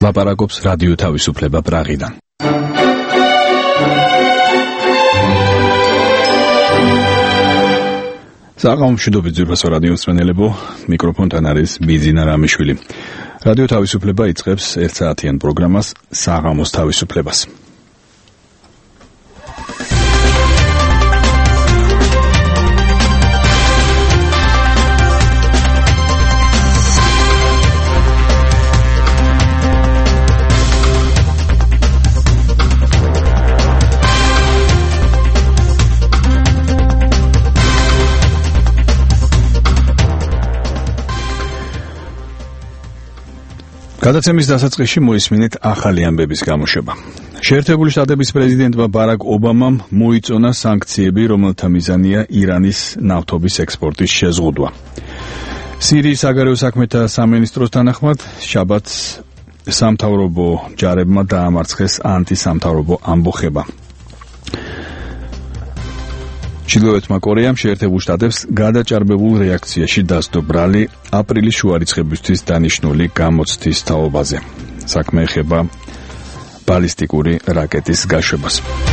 ლაპარაკობს რადიო თავისუფლება პრაღიდან. საღამომშვიდობით ძვირფასო რადიო მსმენელებო, მიკროფონთან არის ბიძინა რამიშვილი. რადიო თავისუფლება იწყებს 1 საათიან პროგრამას საღამოს თავისუფლებას. გადაცემის დასაწყისში მოისმინეთ ახალი ამბების გამოშვება. შეერთებული შტატების პრეზიდენტმა ბარაკ ობამამ მოიწონა სანქციები, რომელთა მიზანია ირანის ნავთობის ექსპორტის შეზღუდვა. სირიის საგარეო საქმეთა სამინისტროს თანახმად, შაბათს სამთავრობო ჯარებმა დაამარცხეს ანტისამთავრობო ამბოხება. ჩრდილოეთმა კორეამ შეერთებულ შტატებს გადაჭარბებულ რეაქციაში დასდო ბრალი აპრილის შუა რიცხვებისთვის დანიშნული გამოცდის თაობაზე. საქმე ეხება ბალისტიკური რაკეტის გაშვებას.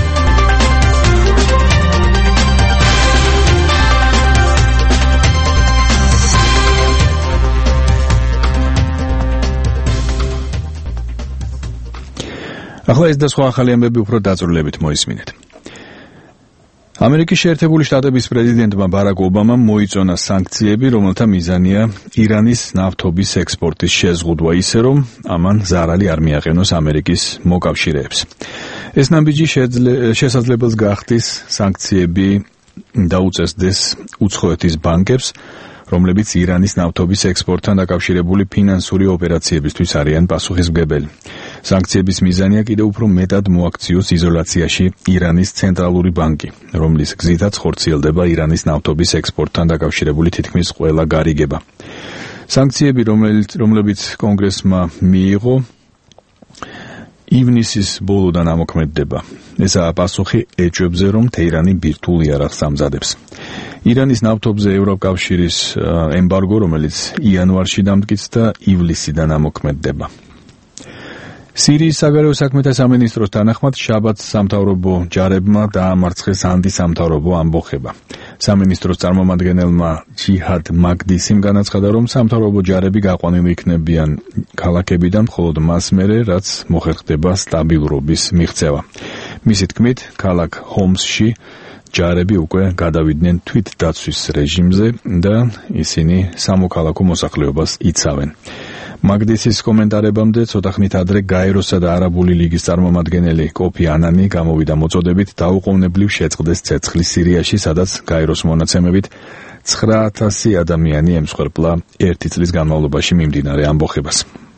ახლა ეს და სხვა ახალი ამბები უფრო დაწვრილებით მოისმინეთ. ამერიკის შეერთებული შტატების პრეზიდენტმა ბარაკ ობამამ მოიწონა სანქციები, რომელთა მიზანია ირანის ნავთობის ექსპორტის შეზღუდვა ისე, რომ ამან ზარალი არ მიაყენოს ამერიკის მოკავშირეებს. ეს ნაბიჯი შესაძლებელს გახდის სანქციები დაუწესდეს უცხოეთის ბანკებს, რომლებიც ირანის ნავთობის ექსპორტთან დაკავშირებული ფინანსური ოპერაციებისთვის არიან პასუხისმგებელი. სანქციების მიზანია კიდევ უფრო მეტად მოაქციოს იზოლაციაში ირანის ცენტრალური ბანკი, რომლის გზითაც ხორციელდება ირანის ნავთობის ექსპორტთან დაკავშირებული თითქმის ყველა გარიგება. სანქციები, რომლებიც კონგრესმა მიიღო, ივნისის ბოლოდან ამოქმედდება. ესაა პასუხი ეჭვებზე, რომ თეირანი ბირთვულ იარაღს ამზადებს. ირანის ნავთობზე ევროკავშირის ემბარგო, რომელიც იანვარში დამტკიცდა, ივლისიდან ამოქმედდება. სირიის საგარეო საქმეთა სამინისტროს თანახმად, შაბათს სამთავრობო ჯარებმა დაამარცხეს ანტისამთავრობო ამბოხება. სამინისტროს წარმომადგენელმა ჯიჰად მაგდისიმ განაცხადა, რომ სამთავრობო ჯარები გაყვანილი იქნებიან ქალაქებიდან მხოლოდ მას მერე, რაც მოხერხდება სტაბილურობის მიღწევა. მისი თქმით, ქალაქ ჰომსში ჯარები უკვე გადავიდნენ თვითდაცვის რეჟიმზე და ისინი სამოქალაქო მოსახლეობას იცავენ. მაგდისის კომენტარებამდე ცოტა ხნით ადრე გაეროსა და არაბული ლიგის წარმომადგენელი კოფი ანანი გამოვიდა მოწოდებით დაუყოვნებლივ შეწყდეს ცეცხლი სირიაში, სადაც გაეროს მონაცემებით 9000 ადამიანი ემსხვერპლა 1 წლის განმავლობაში მიმდინარე ამბოხებას.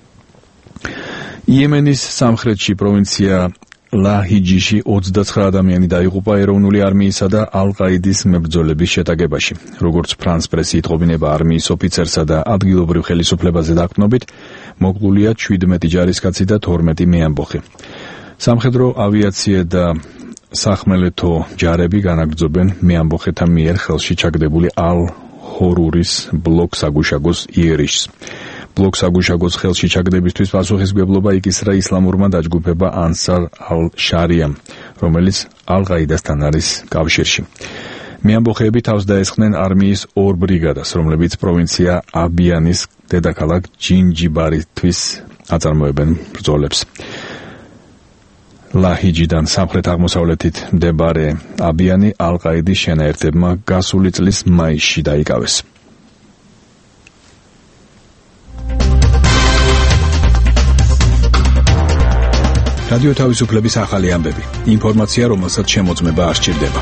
იემენის სამხრეთში პროვინცია ლაჰიჯიში 29 ადამიანი დაიღუპა ეროვნული არმიისა და ალ-ყაიდის მებრძოლების შეტაკებაში. როგორც ფრანს პრესი იტყობინება არმიის ოფიცერსა და ადგილობრივ ხელისუფლებაზე დაყრდნობით, მოკლულია 17 ჯარისკაცი და 12 მეამბოხი. სამხედრო ავიაცია და სახმელეთო ჯარები განაგრძობენ მეამბოხეთა მიერ ხელში ჩაგდებული ალ-ჰორურის ბლოკ-საგუშაგოს იერიშს. ბლოკ-საგუშაგოს ხელში ჩაგდებისთვის პასუხისმგებლობა იკისრა ისლამურმა დაჯგუფება ანსარ ალ-შარიამ, რომელიც ალ-ყაიდასთან არის კავშირში. მეამბოხეები თავს დაესხნენ არმიის 2 ბრიგადას, რომლებიც პროვინცია აბიანის დედაქალაქ ჯინჯიბარისთვის აწარმოებენ ბრძოლებს. ლაჰიჯიდან სამხრეთ-აღმოსავლეთით მდებარე აბიანი ალ-ყაიდის შენაერთებმა გასული წლის მაისში დაიკავეს. რადიო თავისუფლების ახალი ამბები. ინფორმაცია, რომელსაც შემოწმება არ სჭირდება.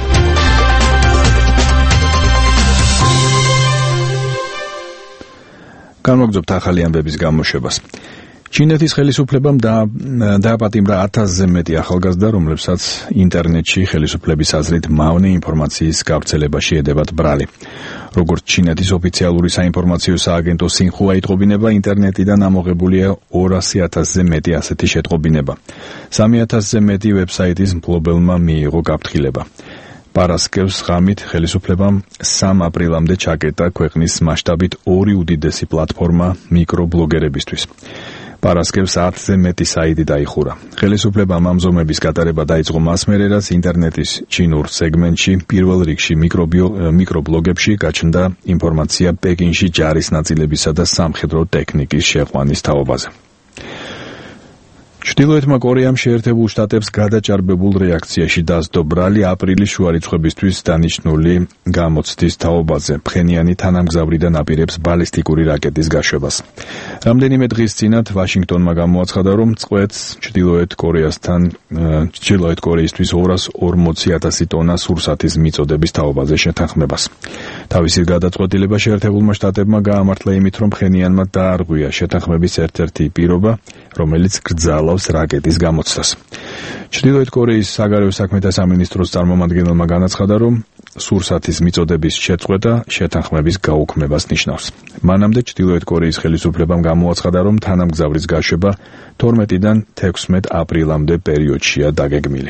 განვაგრძობთ ახალი ამბების გამოშვებას. ჩინეთის ხელისუფლებამ დააპატიმრა 1000-ზე მეტი ახალგაზრდა, რომლებსაც ინტერნეტში ხელისუფლების აზრით მავნე ინფორმაციის გავრცელებაში ედებათ ბრალი. როგორც ჩინეთის ოფიციალური საინფორმაციო სააგენტო სინხუა იტყობინება, ინტერნეტიდან ამოღებულია 200,000-ზე მეტი ასეთი შეტყობინება. 3000-ზე მეტი ვებსაიტის მფლობელმა მიიღო გაფრთხილება. პარასკევს ღამით ხელისუფლებამ 3 აპრილამდე ჩაკეტა ქვეყნის მასშტაბით 2 უდიდესი პლატფორმა მიკრობლოგერებისთვის. პარასკევს 10-ზე მეტი საიტი დაიხურა. ხელისუფლებამ ამ ზომების გატარება დაიწყო მას მერე, რაც ინტერნეტის ჩინურ სეგმენტში პირველ რიგში მიკრობლოგებში გაჩნდა ინფორმაცია პეკინში ჯარის ნაწილებისა და სამხედრო ტექნიკის შეყვანის თაობაზე. ჩრდილოეთმა კორეამ შეერთებულ შტატებს გადაჭარბებულ რეაქციაში დასდო ბრალი აპრილის შუარიცხვებისთვის დანიშნული გამოცდის თაობაზე ფხენიანი თანამგზავრიდან აპირებს ბალისტიკური რაკეტის გაშვებას. რამდენიმე დღის წინათ ვაშინგტონმა გამოაცხადა, რომ წყვეტს ჩრდილოეთ კორეისთვის 240,000 ტონა სურსათის მიწოდების თაობაზე შეთანხმებას. თავისი გადაწყვეტილება შეერთებულმა შტატებმა გაამართლა იმით, რომ ფხენიანმა დაარღვია შეთანხმების ერთ-ერთი პირობა, რომელიც გრძალავს რაკეტის გამოცდას. ჩრდილოეთ კორეის საგარეო საქმეთა სამინისტროს წარმომადგენელმა განაცხადა, რომ სურსათის მიწოდების შეწყვეტა შეთანხმების გაუქმებას ნიშნავს. მანამდე ჩრდილოეთ კორეის ხელისუფლებამ გამოაცხადა, რომ თანამგზავრის გაშვება 12-დან 16 აპრილამდე პერიოდშია დაგეგმილი.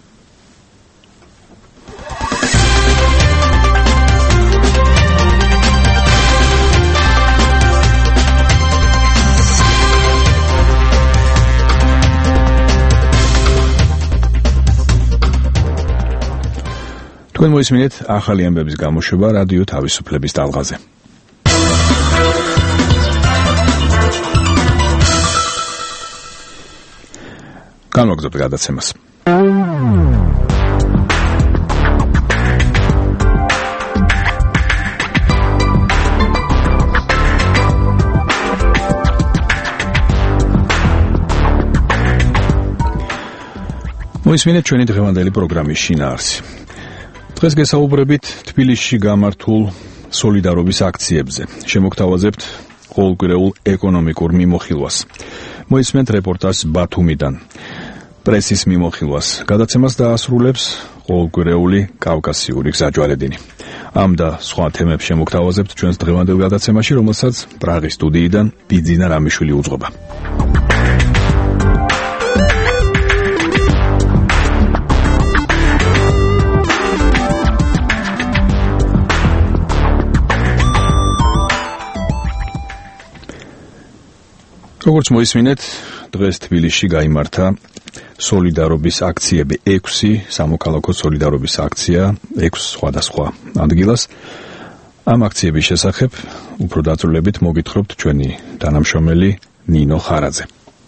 თქვენ მოისმინეთ ახალი ამბების გამოშვება რადიო თავისუფლების ტალღაზე. განვაგრძობთ გადაცემას. მოისმინეთ ჩვენი დღევანდელი პროგრამის შინაარსი. დღეს გესაუბრებით თბილისში გამართულ სოლიდარობის აქციებზე. შემოგთავაზებთ ყოველკვირეულ ეკონომიკურ მიმოხილვას. მოისმენთ რეპორტაჟს ბათუმიდან. პრესის მიმოხილვას. გადაცემას დაასრულებს ყოველკვირეული კავკასიური გზაჯვარედინი. ამ და სხვა თემებს შემოგთავაზებთ ჩვენს დღევანდელ გადაცემაში, რომელსაც პრაღის სტუდიიდან ბიძინა რამიშვილი უძღვება. როგორც მოისმინეთ, დღეს თბილისში გაიმართა სოლიდარობის აქციები, 6 სამოქალაქო სოლიდარობის აქცია 6 სხვადასხვა ადგილას. ამ აქციების შესახებ უფრო დაწვრილებით მოგითხრობთ ჩვენი თანამშრომელი ნინო ხარაძე.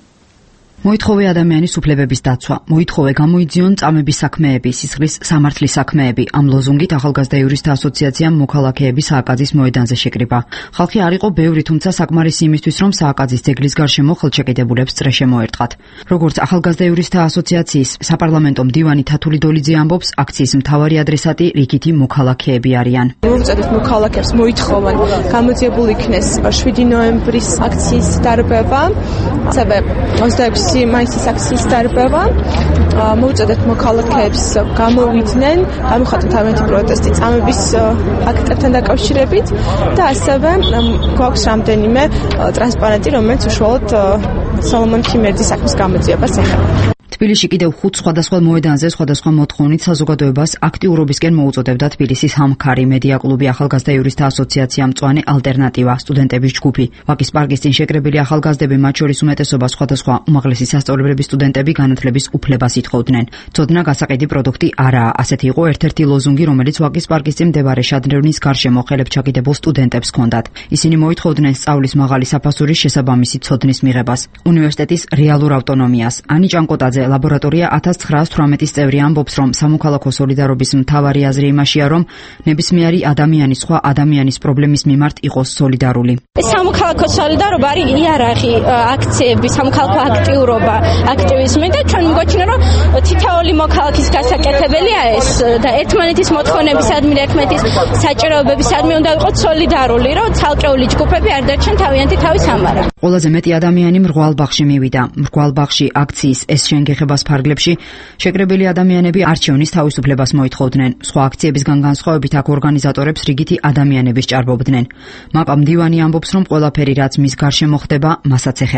მოითხოვე ადამიანის უფლებების დაცვა, მოითხოვე გამოიძიონ წამების საქმეები, სისხლის სამართლის საქმეები. ამ ლოზუნგით ახალგაზრდა იურისტთა ასოციაციამ მოქალაქეების სააკაძის მოედანზე შეკრიბა. ხალხი არ იყო ბევრი, თუმცა საკმარისი იმისთვის, რომ სააკაძის ძეგლის გარშემო ხელშეკედებულებს წრე შემოერტყათ. როგორც ახალგაზრდა იურისტთა ასოციაციის საპარლამენტო მდივანი თათული დოლიძე ამბობს, აქციის მთავარი ადრესატი რიგითი მოქალაქეები არიან. მოვუწოდეთ მოქალაქეებს მოითხოვან გამოძიებული იქნეს 7 ნოემბრის აქციის დარბევა, ასევე 26 მაისის აქციის დარბევა. მოვუწოდეთ მოქალაქეებს გამოვიდნენ, გამიხატოთ თავიანთი პროტესტი წამების აქტებთან დაკავშირებით და ასევე გვაქვს რამდენიმე ტრანსპარენტი, რომელიც უშუალოდ სოლომონ ქიმერდის საქმის გამოძიებას ეხება. თბილისში კიდევ 5 სხვადასხვა მოედანზე სხვადასხვა მოთხოვნით საზოგადოებას აქტიურობისკენ მოუწოდებდა თბილისის ჰამქარი, მედია კლუბი, ახალგაზრდა იურისტთა ასოციაცია, მწვანე ალტერნატივა, სტუდენტების ჯგუფი. ვაკის პარკის წინ შეკრებილი ახალგაზრდები, მათ შორის უმეტესობა სხვადასხვა უმაღლესი სასწავლებლების სტუდენტები განათლების უფლებას ითხოვდნენ. ცოდნა გასაყიდი პროდუქტი არაა, ასეთი იყო ერთ-ერთი ლოზუნგი, რომელიც ვაკის პარკის წინ მდებარე შადრევნის გარშემო ხელებს ჩაკიდებულ სტუდენტებს ჰქონდათ. ისინი მოითხოვდნენ სწავლის მაღალი საფასურის შესაბამისი ცოდნის მიღებას, უნივერსიტეტის რეალურ ავტონომიას. ანი ჭანკოტაძე ლაბორატორია 1918 წევრი ამბობს, რომ სამოქალაქო სოლიდარობის მთავარი აზრი იმაშია, რომ ნებისმიერი ადამიანი სხვა ადამიანის პრობლემის მიმართ იყოს სოლიდარული. სამოქალაქო სოლიდარობა არის იარაღი, აქციები, სამოქალაქო აქტიურობა, აქტივიზმი და ჩვენ მგოჩნა, რომ თითოეული მოქალაქის გასაკეთებელია ეს და ერთმანეთის მოთხოვნებისადმი, ერთმანეთის საჭიროებებისადმი უნდა ვიყოთ სოლიდარული, რომ ცალკეული ჯგუფები არ დარჩენ თავიანთი თავის ამარა. ყველაზე მეტი ადამიანი მრგვალ ბაღში მივიდა. მრგვალ ბაღში აქციის ეს შენგეხებას ფარგლებში შეკრებილი ადამიანები არჩევნის თავისუფლებას მოითხოვდნენ. სხვა აქციებისგან განსხვავებით აქ ორგანიზატორებს რიგითი ადამიანების ჭარბობდნენ. მაკამ მდივანი ამბობს, რომ ყველაფერი რაც მის გარშემო ხდება, მასაც ეხება.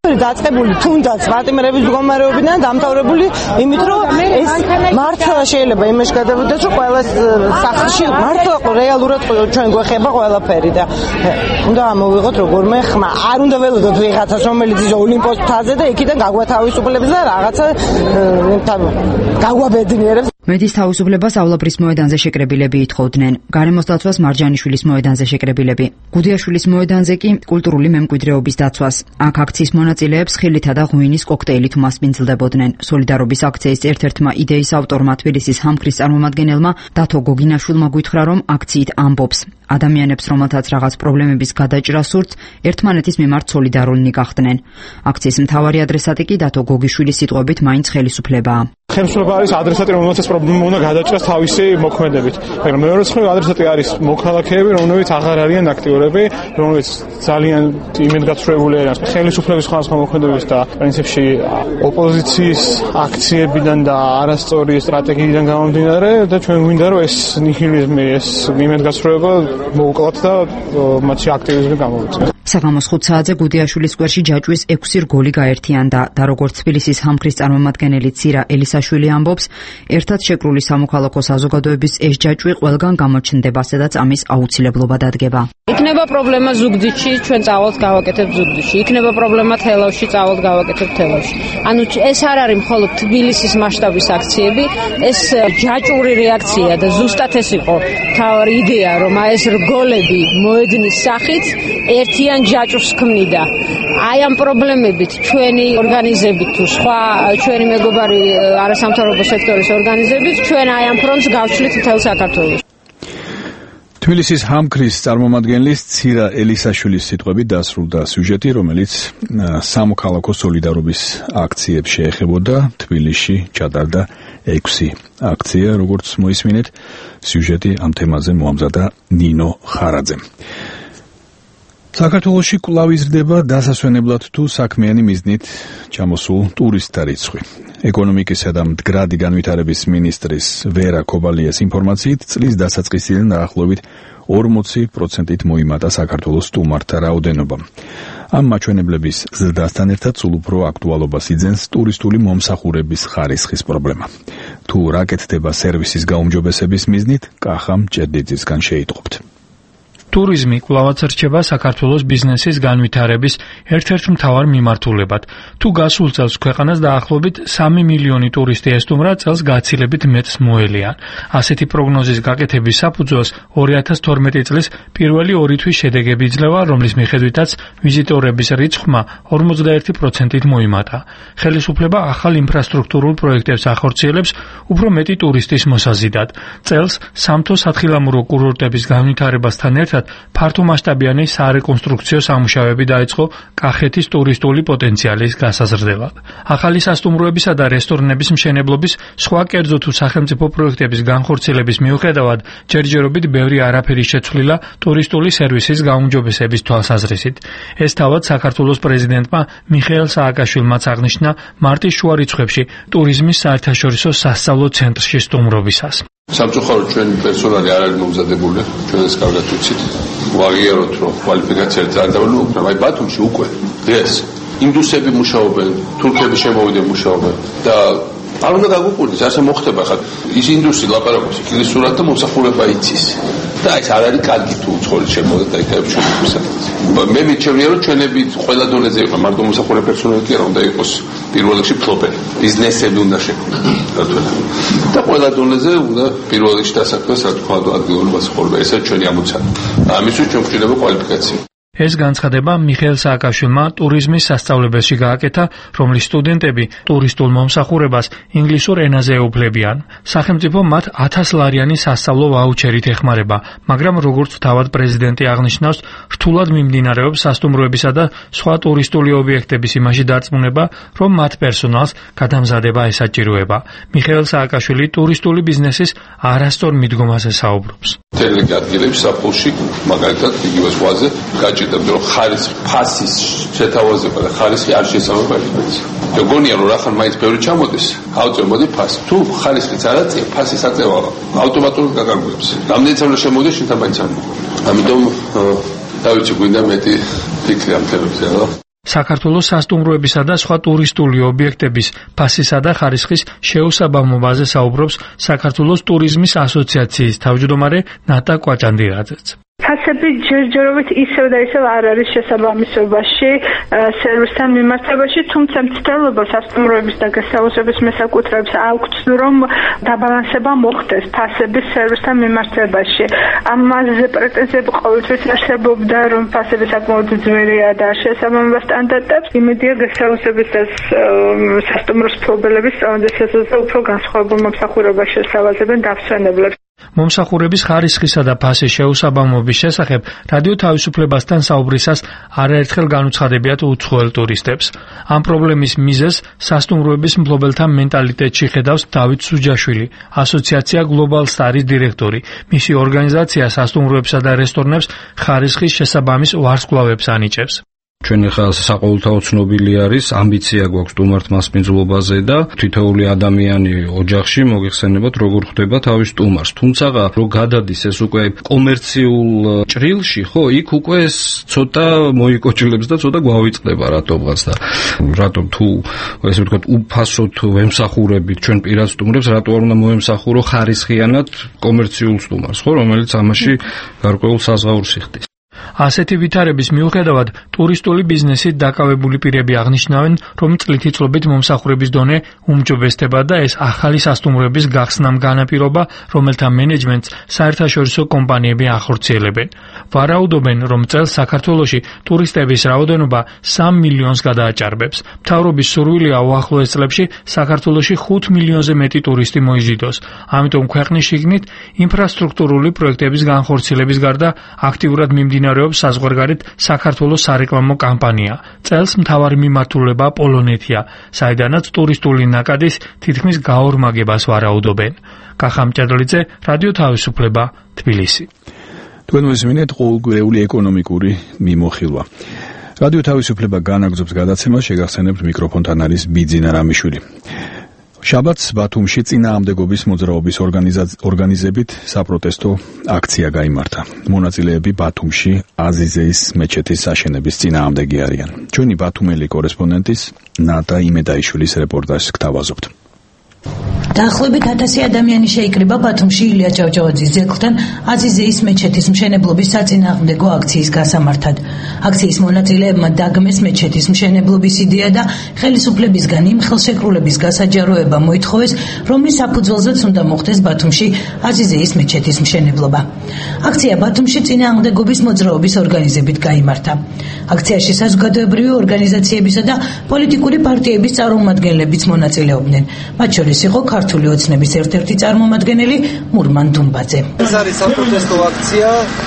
დაწყებული თუნდაც პატიმრების მდგომარეობიდან დამთავრებული იმით რომ ეს მართლა შეიძლება იმაში გადავიდეთ რომ ყველა სახლში მართლა რეალურად ჩვენ გვეხება ყველაფერი და უნდა ამოვიღოთ როგორმე ხმა არ უნდა ველოდოთ ვიღაცას რომელიც ის ოლიმპოს მთაზე და იქიდან გაგვათავისუფლებს და რაღაცა გაგვაბედნიერებს მედის თავისუფლებასავლაბრის მოედანზე შეკრებილები ითხოვდნენ. გარემოს დაცვას მარჯანიშვილის მოედანზე შეკრებილები. გუდიაშვილის მოედანზე კი კულტურული მემკვიდრეობის დაცვას. აქ აქციის მონაწილეებს ხილითა და ღვინის კოქტეილით უმასპინძლდებოდნენ. სოლიდარობის აქციის ერთ-ერთმა იდეის ავტორმა თბილისის ჰამქრის წარმომადგენელმა დათო გოგინაშვილმა გითხრა, რომ აქციით ამბობს. ადამიანებს, რომელთაც რაღაც პრობლემების გადაჭრა სურთ, ერთმანეთის მიმართ სოლიდარულნი გახდნენ. აქციის მთავარი ადრესატი კი დათო გოგიშვილის სიტყვებით მაინც ხელისუფლებაა. ხელისუფლება არის ადრესატი, რომელსაც პრობლემა უნდა გადაჭრას თავისი მოქმედებით. მაგრამ მეორე მხრივ ადრესატი არის მოქალაქეები, რომლებიც აღარ არიან აქტიურები, რომლებიც ძალიან იმედგაცრუებული არიან ხელისუფლების სხვადასხვა მოქმედებების და პრინციპში ოპოზიციის აქციებიდან და არასწორი სტრატეგიიდან გამომდინარე და ჩვენ გვინდა რომ ეს ნიჰილიზმი, ეს იმედგაცრუება მოუკლათ და მათი აქტივიზმი გამოვიწყდეს. საღამოს 5 საათზე გუდიაშვილის სკვერში ჯაჭვის 6 რგოლი გაერთიანდა და როგორც თბილისის ჰამქრის წარმომადგენელი ცირა ელისაშვილი ამბობს, ერთად შეკრული სამოქალაქო საზოგადოების ეს ჯაჭვი ყველგან გამოჩნდება, სადაც ამის აუცილებლობა დადგება. იქნება პრობლემა ზუგდიდში, ჩვენ წავალთ გავაკეთებთ ზუგდიდში. იქნება პრობლემა თელავში, წავალთ გავაკეთებთ თელავში. ანუ ეს არ არის მხოლოდ თბილისის მასშტაბის აქციები, ეს ჯაჭვური რეაქცია და ზუსტად ეს იყო თავი იდეა, რომ ეს რგოლები მოედნის სახით ერთიან ჯაჭვს ქმნიდა. აი ამ პრობლემებით ჩვენი ორგანიზებით თუ სხვა ჩვენი მეგობარი არასამთავრობო სექტორის ორგანიზებით ჩვენ აი ამ ფრონტს გავშლით მთელ საქართველოში. თბილისის ჰამქრის წარმომადგენლის ცირა ელისაშვილის სიტყვებით დასრულდა სიუჟეტი, რომელიც სამოქალაქო სოლიდარობის აქციებს შეეხებოდა. თბილისში ჩატარდა 6 აქცია, როგორც მოისმინეთ. სიუჟეტი ამ თემაზე მოამზადა ნინო ხარაძემ. საქართველოში კვლავ იზრდება დასასვენებლად თუ საქმიანი მიზნით ჩამოსულ ტურისტთა რიცხვი. ეკონომიკისა და მდგრადი განვითარების მინისტრის ვერა ქობალიას ინფორმაციით, წლის დასაწყისიდან დაახლოებით 40%-ით მოიმატა საქართველოს სტუმართა რაოდენობა. ამ მაჩვენებლების ზრდასთან ერთად სულ უფრო აქტუალობას იძენს ტურისტული მომსახურების ხარისხის პრობლემა. თუ რა კეთდება სერვისის გაუმჯობესების მიზნით, კახა მჭედლიძისგან შეიტყობთ. ტურიზმი კვლავაც რჩება საქართველოს ბიზნესის განვითარების ერთ-ერთ მთავარ მიმართულებად. თუ გასულ წელს ქვეყანას დაახლოებით 3 მილიონი ტურისტი ესტუმრა, წელს გაცილებით მეტს მოელიან. ასეთი პროგნოზის გაკეთების საფუძველს 2012 წლის პირველი 2 თვის შედეგები იძლევა, რომლის მიხედვითაც ვიზიტორების რიცხვმა 41%-ით მოიმატა. ხელისუფლება ახალ ინფრასტრუქტურულ პროექტებს ახორციელებს უფრო მეტი ტურისტის მოსაზიდად. წელს სამთო სათხილამურო კურორტების განვითარებასთან ერთად ფართომასშტაბიანი სარეკონსტრუქციო სამუშაოები დაიწყო კახეთის ტურისტული პოტენციალის გასაზრდელად. ახალი სასტუმროებისა და რესტორნების მშენებლობის, სხვა კერძო თუ სახელმწიფო პროექტების განხორციელების მიუხედავად, ჯერჯერობით ბევრი არაფერი შეცვლილა ტურისტული სერვისის გაუმჯობესების თვალსაზრისით. ეს თავად საქართველოს პრეზიდენტმა მიხეილ სააკაშვილმაც აღნიშნა მარტის შუა რიცხვებში ტურიზმის საერთაშორისო სასწავლო ცენტრში სტუმრობისას. სამწუხაროდ ჩვენი პერსონალი არ არის მომზადებული, ჩვენ ეს კარგად ვიცით. ვაღიაროთ, რომ კვალიფიკაცია ძალიან დაბალია, მაგრამ აი ბათუმში უკვე დღეს ინდუსები მუშაობენ, თურქები შემოვიდნენ მუშაობენ და არ უნდა გაგვიყვირდეს, ასე მოხდება ხა. ის ინდუსი ლაპარაკობს იქის სურათ და მომსახურება იცის. და ეს არ არის კარგი თუ უცხოელი შემოვიდა და იქნება ჩვენებისა. მე მიჩვენია რომ ჩვენები ყველა დონეზე იყო, მარტო მომსახურე პერსონალი კი არ უნდა იყოს პირველ რიგში ფლოპერი. ბიზნესები უნდა შექმნას ქართველები. და ყველა დონეზე უნდა პირველ რიგში დასაქმდეს რა თქმა უნდა ადგილობრივი მოსახლეობა. ესეა ჩვენი ამოცანა. ამისთვის ჩვენ გვჭირდება კვალიფიკაცია. ეს განცხადება მიხეილ სააკაშვილმა ტურიზმის სასწავლებელში გააკეთა, რომლის სტუდენტები ტურისტულ მომსახურებას ინგლისურ ენაზე ეუფლებიან. სახელმწიფო მათ 1000 ლარიანი სასწავლო ვაუჩერით ეხმარება, მაგრამ როგორც თავად პრეზიდენტი აღნიშნავს, რთულად მიმდინარეობს სასტუმროებისა და სხვა ტურისტული ობიექტების იმაში დარწმუნება, რომ მათ პერსონალს გადამზადება ესაჭიროება. მიხეილ სააკაშვილი ტურისტული ბიზნესის არასწორ მიდგომაზე საუბრობს. თელეგ ადგილებში საფულში მაგალითად იგივე ზღვაზე გაჭირდება რომ ხარისხი ფასის შეთავაზება და ხარისხი არ შესაძლებელია. გონია რომ რახან მაინც ბევრი ჩამოდის, ავწევოდი ფასი. თუ ხარისხიც არ აწია, ფასის აწევა ავტომატურად გაგარკვევს. რამდენიც უნდა შემოვიდეს, შენ თამაინც არ. ამიტომ დავიცი გვინდა მეტი ფიქრი ამ თემებზე, რა. საქართველოს სასტუმროებისა და სხვა ტურისტული ობიექტების ფასისა და ხარისხის შეუსაბამობაზე საუბრობს საქართველოს ტურიზმის ასოციაციის თავმჯდომარე ნატა კვაჭანდირაძეც. ფასები ჯერჯერობით ისევ და ისევ არ არის შესაბამისობაში სერვისთან მიმართებაში, თუმცა მცდელობა სასტუმროების და გესტაუსების მესაკუთრეებს აქვთ, რომ დაბალანსება მოხდეს ფასების სერვისთან მიმართებაში. ამაზე პრეტენზიები ყოველთვის არსებობდა, რომ ფასები საკმაოდ ძვირია და არ შეესაბამება სტანდარტებს. იმედია გესტაუსების და სასტუმროს მფლობელების წამოწესებაზე უფრო განსხვავებულ მომსახურებას შესთავაზებენ დავსვენებლებს. მომსახურების ხარისხისა და ფასის შეუსაბამობის შესახებ რადიო თავისუფლებასთან საუბრისას არაერთხელ განუცხადებიათ უცხოელ ტურისტებს. ამ პრობლემის მიზეზს სასტუმროების მფლობელთა მენტალიტეტში ხედავს დავით სუჯაშვილი, ასოციაცია Global Star-ის დირექტორი. მისი ორგანიზაცია სასტუმროებსა და რესტორნებს ხარისხის შესაბამის ვარსკვლავებს ანიჭებს. ჩვენ ახლა საყოველთაო ცნობილი არის, ამბიცია გვაქვს სტუმართ მასპინძლობაზე და თითოეული ადამიანი ოჯახში მოგეხსენებათ როგორ ხვდება თავის სტუმარს. თუმცა რო გადადის ეს უკვე კომერციულ ჭრილში, ხო, იქ უკვე ეს ცოტა მოიკოჭლებს და ცოტა გვავიწყდება რატომღაც და რატომ თუ ესე ვთქვათ უფასოდ ვემსახურებით ჩვენ პირად სტუმრებს, რატო არ უნდა მოემსახურო ხარისხიანად კომერციულ სტუმარს, ხო, რომელიც ამაში გარკვეულ საზღაურს იხდის. ასეთი ვითარების მიუხედავად ტურისტული ბიზნესით დაკავებული პირები აღნიშნავენ, რომ წლითიწლობით მომსახურების დონე უმჯობესდება და ეს ახალი სასტუმროების გახსნამ განაპირობა, რომელთა მენეჯმენტს საერთაშორისო კომპანიები ახორციელებენ. ვარაუდობენ, რომ წელს საქართველოში ტურისტების რაოდენობა 3 მილიონს გადააჭარბებს. მთავრობის სურვილია უახლოეს წლებში საქართველოში 5 მილიონზე მეტი ტურისტი მოიზიდოს. ამიტომ ქვეყნის შიგნით ინფრასტრუქტურული პროექტების განხორციელების გარდა აქტიურად მიმდინარეობს საზღვარგარეთ საქართველოს სარეკლამო კამპანია. წელს მთავარი მიმართულება პოლონეთია, საიდანაც ტურისტული ნაკადის თითქმის გაორმაგებას ვარაუდობენ. კახა მჭედლიძე, რადიო თავისუფლება, თბილისი. თქვენ მესმინეთ ყოველკვირეული ეკონომიკური მიმოხილვა. რადიო თავისუფლება განაგრძობს გადაცემას, შეგახსენებთ მიკროფონთან არის ბიძინა რამიშვილი. შაბათს ბათუმში წინააღმდეგობის მოძრაობის ორგანიზებით საპროტესტო აქცია გაიმართა. მონაწილეები ბათუმში აზიზეის მეჩეთის აშენების წინააღმდეგი არიან. ჩვენი ბათუმელი კორესპონდენტის ნატა იმედაიშვილის რეპორტაჟს გთავაზობთ. დაახლოებით 1000 ადამიანი შეიკრიბა ბათუმში ილია ჭავჭავაძის ძეგლთან აზიზეის მეჩეთის მშენებლობის საწინააღმდეგო აქციის გასამართად. აქციის მონაწილეებმა დაგმეს მეჩეთის მშენებლობის იდეა და ხელისუფლებისგან იმ ხელშეკრულების გასაჯაროება მოითხოვეს, რომლის საფუძველზეც უნდა მოხდეს ბათუმში აზიზეის მეჩეთის მშენებლობა. აქცია ბათუმში წინააღმდეგობის მოძრაობის ორგანიზებით გაიმართა. აქციაში საზოგადოებრივი ორგანიზაციებისა და პოლიტიკური პარტიების წარმომადგენლებიც მონაწილეობდნენ. მათ შორის იყო ქართული ოცნების ერთ-ერთი წარმომადგენელი მურმან დუმბაძე. ეს არის საპროტესტო აქცია,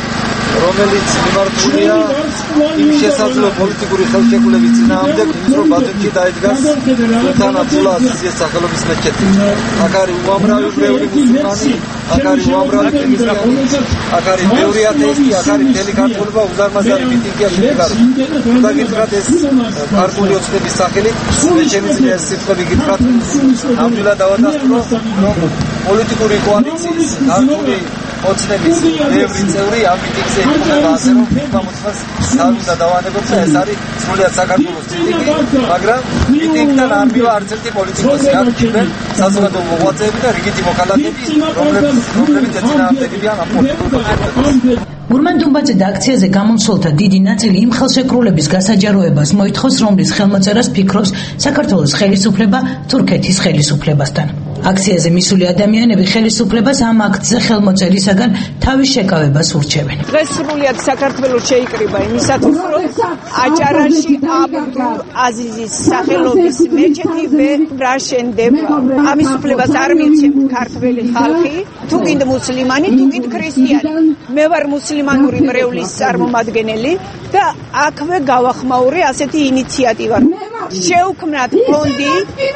რომელიც მიმართულია იმ შესაძლო პოლიტიკური ხელშეკრულების წინააღმდეგ, რომ ბათუმში დაიდგას სულთან აბდულა აზიზის სახელობის მეჩეთი. აქ არის უამრავი ბევრი მუსულმანი, აქ არის უამრავი ქრისტიანი, აქ არის ბევრი ათეისტი, აქ არის მთელი ქართულობა უზარმაზარი მიტინგია შემდგარი. უნდა გითხრათ ეს ქართული ოცნების სახელით, მე შემიძლია ეს სიტყვები გითხრათ, ნამდვილად დავადასტურო, რომ პოლიტიკური კოალიციის ქართული ოცნების ბევრი წევრი ამ მიტინგზე იქნება, ასე რომ გამოცდას თავი და დავანებოთ და ეს არის სრულიად საქართველოს მიტინგი, მაგრამ მიტინგთან არ მივა არც ერთი პოლიტიკოსი, აქ ჩნდნენ საზოგადო მოღვაწეები და რიგითი მოქალაქეები, რომლებიც ეწინააღმდეგებიან ამ პოლიტიკურ პროცესებს. მურმან დუმბაძე და აქციაზე გამომცვალთა დიდი ნაწილი იმ ხელშეკრულების გასაჯაროებას მოითხოვს, რომლის ხელმოწერას ფიქრობს საქართველოს ხელისუფლება თურქეთის ხელისუფლებასთან. აქციაზე მისული ადამიანები ხელისუფლებას ამ აქტზე ხელმოწერისაგან თავის შეკავებას ურჩევენ. დღეს სრულიად საქართველოს შეიკრიბა იმისათვის, რომ აჭარაში აბდულ აზიზის სახელობის მეჩეთი რა შენდება. ამის უფლებას არ მიცემთ ქართველი ხალხი, თუ კიდე მუსლიმანი, თუ კიდე ქრისტიანი. მე ვარ მუსლიმანური მრევლის წარმომადგენელი და აქვე გავახმაურე ასეთი ინიციატივა. შევქმნათ ფონდი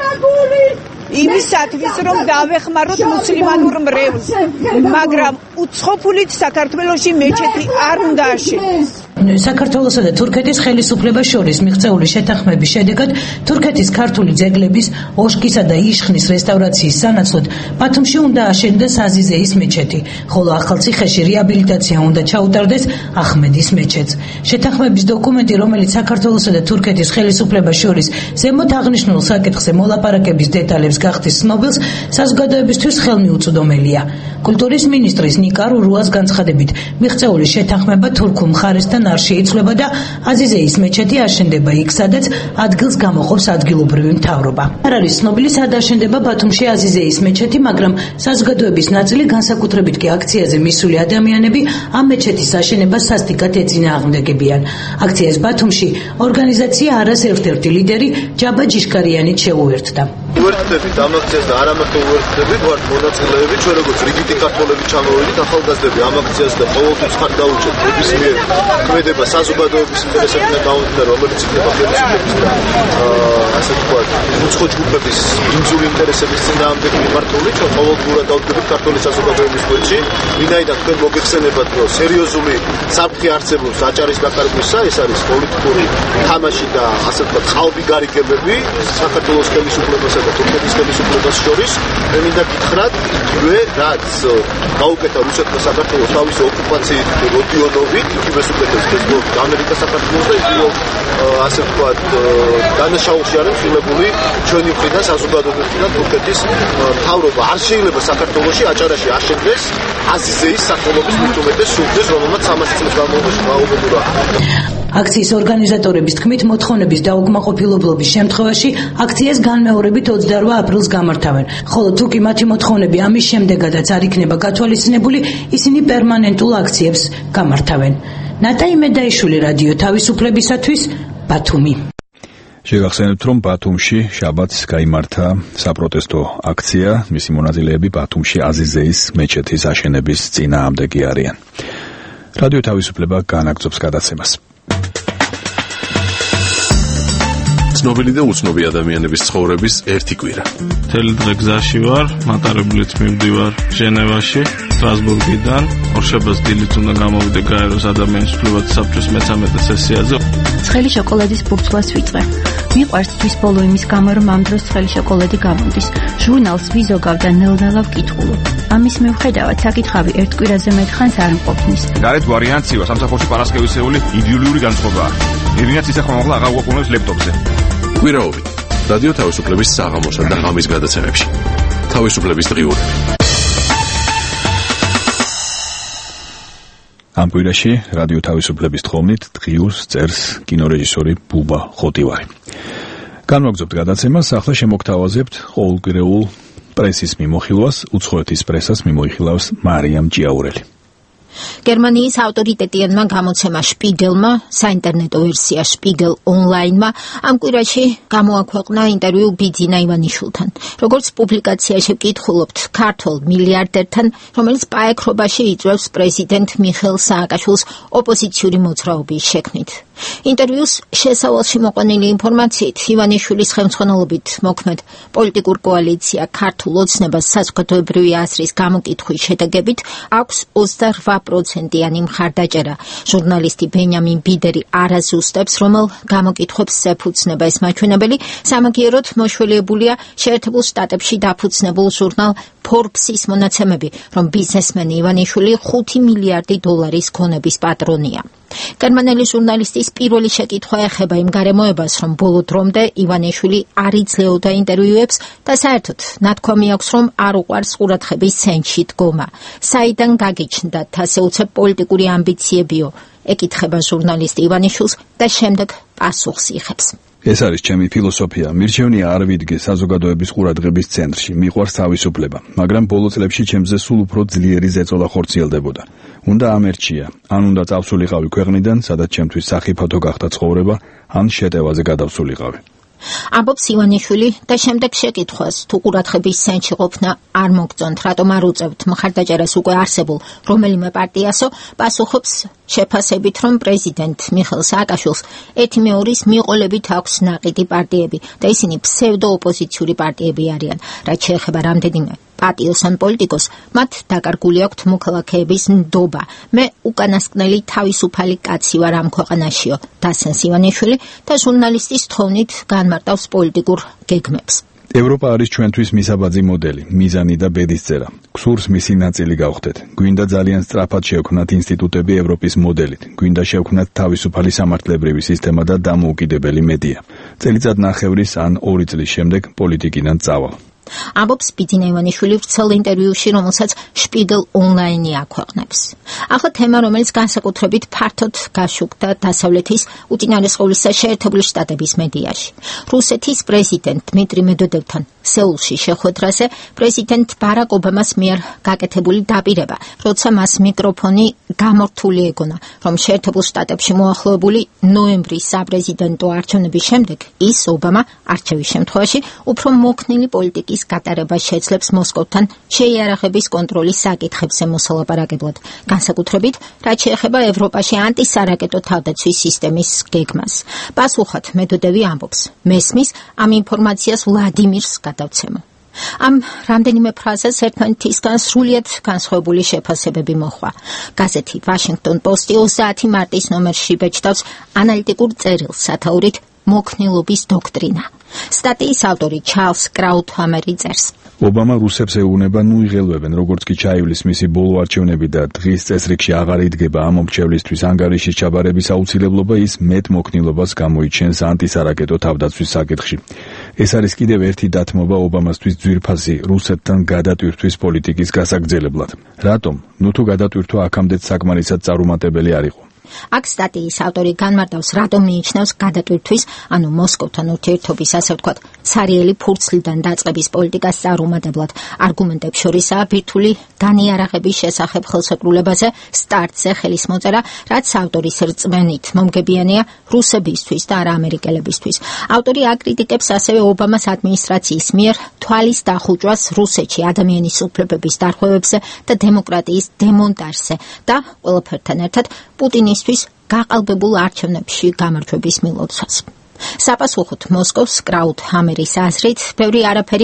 იმისათვის, რომ დავეხმაროთ მუსლიმანურ მრევლს, მაგრამ უცხოპულით საქართველოში მეჩეთი არ უნდა აშენდეს. საქართველოსა და თურქეთის ხელისუფლებას შორის მიღწეული შეთანხმების შედეგად თურქეთის ქართული ძეგლების ოშკისა და იშხნის რესტავრაციის სანაცვლოდ ბათუმში უნდა აშენდეს აზიზეის მეჩეთი, ხოლო ახალციხეში რეაბილიტაცია უნდა ჩაუტარდეს ახმედის მეჩეთს. შეთანხმების დოკუმენტი, რომელიც საქართველოსა და თურქეთის ხელისუფლებას შორის ზემოთ აღნიშნულ საკითხზე მოლაპარაკების დეტალებს გახდის ცნობილს, საზოგადოებისთვის ხელმიუწვდომელია. კულტურის მინისტრის ნიკა რურუას განცხადებით, მიღწეული შეთანხმება თურქულ მხარესთან არ შეიცვლება და აზიზეის მეჩეთი აშენდება იქ, სადაც ადგილს გამოყოფს ადგილობრივი მთავრობა. არ არის ცნობილი, სად აშენდება ბათუმში აზიზეის მეჩეთი, მაგრამ საზოგადოების ნაწილი, განსაკუთრებით კი აქციაზე მისული ადამიანები, ამ მეჩეთის აშენებას სასტიკად ეწინააღმდეგებიან. აქციას ბათუმში ორგანიზაცია არას ერთ-ერთი ლიდერი ჯაბა ჯიშკარიანით შეუერთდა. უერთდებით ამ აქციას და არა მარტო უერთდებით, ვართ მონაწილეები, ჩვენ როგორც რიგითი ქართველები ჩამოვიდით ახალგაზრდები ამ აქციას და ყოველთვის ხარ დაუჭერთ ნებისმიერ ქმედება საზოგადოების ინტერესებთან გამომდინარე, რომელიც იქნება ხელისუფლების და ასე ვთქვათ, უცხო ჯგუფების ბინძური ინტერესების წინააღმდეგ მიმართული, ჩვენ ყოველდღურად დავდგებით ქართული საზოგადოების გვერდში, ვინაიდან თქვენ მოგეხსენებათ, რომ სერიოზული საფრთხე არსებობს აჭარის დაკარგვისა, ეს არის პოლიტიკური თამაში და ასე ვთქვათ, ხალბი გარიგებები საქართველოს ხელისუფლებასა და თურქეთის ხელისუფლებას შორის. მე მინდა გითხრათ, იგივე რაც გაუკეთა რუსეთმა საქართველოს თავისი ოკუპაციით როდიონობით, იგივე უკეთებს ეს ამერიკა საქართველოს და იგივე ასე ვთქვათ, დანაშაულში არის მიღებული ჩვენი მხრიდან საზოგადოებისგან თურქეთის მთავრობა. არ შეიძლება საქართველოში აჭარაში აშენდეს აზიზეის სახელობის მიტოვებდეს სულთეს, რომელმაც 300 წლის განმავლობაში გაუგებურა. აქციის ორგანიზატორების თქმით, მოთხოვნების დაუკმაყოფილებლობის შემთხვევაში აქციას განმეორებით 28 აპრილს გამართავენ, ხოლო თუ კი მათი მოთხოვნები ამის შემდეგადაც არ იქნება გათვალისწინებული, ისინი პერმანენტულ აქციებს გამართავენ. ნატაი მედაიშვილი, რადიო თავისუფლებისათვის, ბათუმი. შეგახსენებთ, რომ ბათუმში შაბათს გაიმართა საპროტესტო აქცია, მისი მონაწილეები ბათუმში აზიზეის მეჩეთის აშენების წინააღმდეგი არიან. რადიო თავისუფლება განაგრძობს გადაცემას. ცნობილი და უცნობი ადამიანების ცხოვრების ერთი კვირა. მთელი დღე გზაში ვარ, მატარებლით მივდივარ ჟენევაში, სტრასბურგიდან, ორშაბათს დილით უნდა გამოვიდე გაეროს ადამიანის უფლებათა საბჭოს მე-13 სესიაზე. ცხელი შოკოლადის ბურთულას ვიწყე. მიყვარს თვის ბოლო იმის გამო, რომ ამ დროს ცხელი შოკოლადი გამოდის. ჟურნალს ვიზოგავ და ნელ-ნელა ვკითხულობ. ამის მიუხედავად საკითხავი ერთ კვირაზე მეტხანს არ მყოფნის. გარეთ ვარიანციაა სამსახურში პარასკევისეული იდეოლოგიური განწყობაა. ირინაც ისე ხომ აღარ გვაყოლებს ლეპტოპზე. კვირაობით რადიო თავისუფლების საღამოსა და ღამის გადაცემებში. თავისუფლების დღიურები. ამ კვირაში რადიო თავისუფლების თხოვნით დღიურს წერს კინორეჟისორი ბუბა ხოტივარი. განვაგრძობთ გადაცემას, ახლა შემოგთავაზებთ ყოველკვირეულ პრესის მიმოხილვას, უცხოეთის პრესას მიმოიხილავს მარიამ ჭიაურელი. გერმანიის ავტორიტეტიანმა გამოცემა შპიგელმა, საინტერნეტო ვერსია შპიგელ ონლაინმა ამ კვირაში გამოაქვეყნა ინტერვიუ ბიძინა ივანიშვილთან. როგორც პუბლიკაციაში ვკითხულობთ, ქართველ მილიარდერთან, რომელიც პაექრობაში იწვევს პრეზიდენტ მიხეილ სააკაშვილის ოპოზიციური მოძრაობის შექმნით. ინტერვიუს შესავალში მოყვანილი ინფორმაციით, ივანიშვილის ხელმძღვანელობით მოქმედ პოლიტიკურ კოალიცია ქართულ ოცნებას საზოგადოებრივი აზრის გამოკითხვის შედეგებით აქვს 28%-იანი მხარდაჭერა. ჟურნალისტი ბენიამინ ბიდერი არაზუსტებს, რომელ გამოკითხვებს ეფუძნება ეს მაჩვენებელი, სამაგიეროდ მოშველიებულია შეერთებულ შტატებში დაფუძნებულ ჟურნალ ფორბსის მონაცემები, რომ ბიზნესმენი ივანიშვილი 5 მილიარდი დოლარის ქონების პატრონია. გერმანელი ჟურნალისტის პირველი შეკითხვა ეხება იმ გარემოებას, რომ ბოლო დრომდე ივანიშვილი არ იძლეოდა ინტერვიუებს და საერთოდ ნათქვამი აქვს, რომ არ უყვარს ყურადღების ცენტრში დგომა. საიდან გაგიჩნდა ასე უცებ პოლიტიკური ამბიციებიო? ეკითხება ჟურნალისტი ივანიშვილს და შემდეგ პასუხს იღებს. ეს არის ჩემი ფილოსოფია. მირჩევნია არ ვიდგე საზოგადოების ყურადღების ცენტრში, მიყვარს თავისუფლება, მაგრამ ბოლო წლებში ჩემზე სულ უფრო ძლიერი ზეწოლა ხორციელდებოდა. უნდა ამერჩია, ან უნდა წავსულიყავი ქვეყნიდან, სადაც ჩემთვის სახიფათო გახდა ცხოვრება, ან შეტევაზე გადავსულიყავი. ამბობს ივანიშვილი და შემდეგ შეკითხვას, თუ ყურადღების ცენტრში ყოფნა არ მოგწონთ, რატომ არ უწევთ მხარდაჭერას უკვე არსებულ რომელიმე პარტიასო, პასუხობს შეფასებით, რომ პრეზიდენტ მიხეილ სააკაშვილს 1/2 მიყოლებით აქვს ნაყიდი პარტიები და ისინი ფსევდო-ოპოზიციური პარტიები არიან, რაც შეეხება რამდენიმე პატიოსან პოლიტიკოს, მათ დაკარგული აქვთ მოქალაქეების ნდობა. მე უკანასკნელი თავისუფალი კაცი ვარ ამ ქვეყანაშიო, დასენს ივანიშვილი და ჟურნალისტის თხოვნით განმარტავს პოლიტიკურ გეგმებს. ევროპა არის ჩვენთვის მისაბაძი მოდელი, მიზანი და ბედისწერა. გსურს მისი ნაწილი გავხდეთ. გვინდა ძალიან სწრაფად შევქმნათ ინსტიტუტები ევროპის მოდელით. გვინდა შევქმნათ თავისუფალი სამართლებრივი სისტემა და დამოუკიდებელი მედია. წელიწად ნახევრის ან 2 წლის შემდეგ პოლიტიკიდან წავალ. ამბობს ბიძინა ივანიშვილი ვრცელ ინტერვიუში, რომელსაც Spiegel Online აქვეყნებს. ახლა თემა, რომელიც განსაკუთრებით ფართოდ გაშუქდა დასავლეთის, უწინარესყოვლისა შეერთებული შტატების მედიაში. რუსეთის პრეზიდენტ დმიტრი მედვედევთან სეულში შეხვედრაზე პრეზიდენტ ბარაკ ობამას მიერ გაკეთებული დაპირება, როცა მას მიკროფონი გამორთული ეგონა, რომ შეერთებულ შტატებში მოახლოებული ნოემბრის საპრეზიდენტო არჩევნების შემდეგ ის ობამა არჩევის შემთხვევაში უფრო მოქნილი პოლიტიკის გატარებას შეძლებს მოსკოვთან შეიარაღების კონტროლის საკითხებზე მოსალაპარაკებლად, განსაკუთრებით, რაც შეეხება ევროპაში ანტისარაკეტო თავდაცვის სისტემის გეგმას. პასუხად მედვედევი ამბობს, მესმის ამ ინფორმაციას ვლადიმირს გადავცემო. ამ რამდენიმე ფრაზას ერთმანეთისგან სრულიად განსხვავებული შეფასებები მოჰყვა. გაზეთი Washington Post 30 მარტის ნომერში ბეჭდავს ანალიტიკურ წერილს სათაურით მოქნილობის დოქტრინა. სტატიის ავტორი ჩარლს კრაუთჰამერი წერს. ობამა რუსებს ეუბნება ნუ იღელვებენ, როგორც კი ჩაივლის მისი ბოლო არჩევნები და დღის წესრიგში აღარ იდგება ამ მომრჩევლისთვის ანგარიშის ჩაბარების აუცილებლობა, ის მეტ მოქნილობას გამოიჩენს ანტისარაკეტო თავდაცვის საკითხში. ეს არის კიდევ ერთი დათმობა ობამასთვის ძვირფასი რუსეთთან გადატვირთვის პოლიტიკის გასაგრძელებლად. რატომ? ნუ თუ გადატვირთვა აქამდეც საკმარისად წარუმატებელი არ იყო. აქ სტატიის ავტორი განმარტავს, რატომ მიიჩნევს გადატვირთვის, ანუ მოსკოვთან ურთიერთობის, ასე ვთქვათ, ცარიელი ფურცლიდან დაწყების პოლიტიკას წარუმატებლად. არგუმენტებს შორისაა ბირთვული განიარაღების შესახებ ხელშეკრულებაზე სტარტზე ხელის მოწერა, რაც ავტორის რწმენით მომგებიანია რუსებისთვის და არა ამერიკელებისთვის. ავტორი აკრიტიკებს ასევე ობამას ადმინისტრაციის მიერ თვალის დახუჭვას რუსეთში ადამიანის უფლებების დარღვევებზე და დემოკრატიის დემონტაჟზე და ყველაფერთან ერთად პუტინისთვის გაყალბებულ არჩევნებში გამარჯვების მილოცვას. საპასუხოდ მოსკოვს კრაუთჰამერის აზრით ბევრი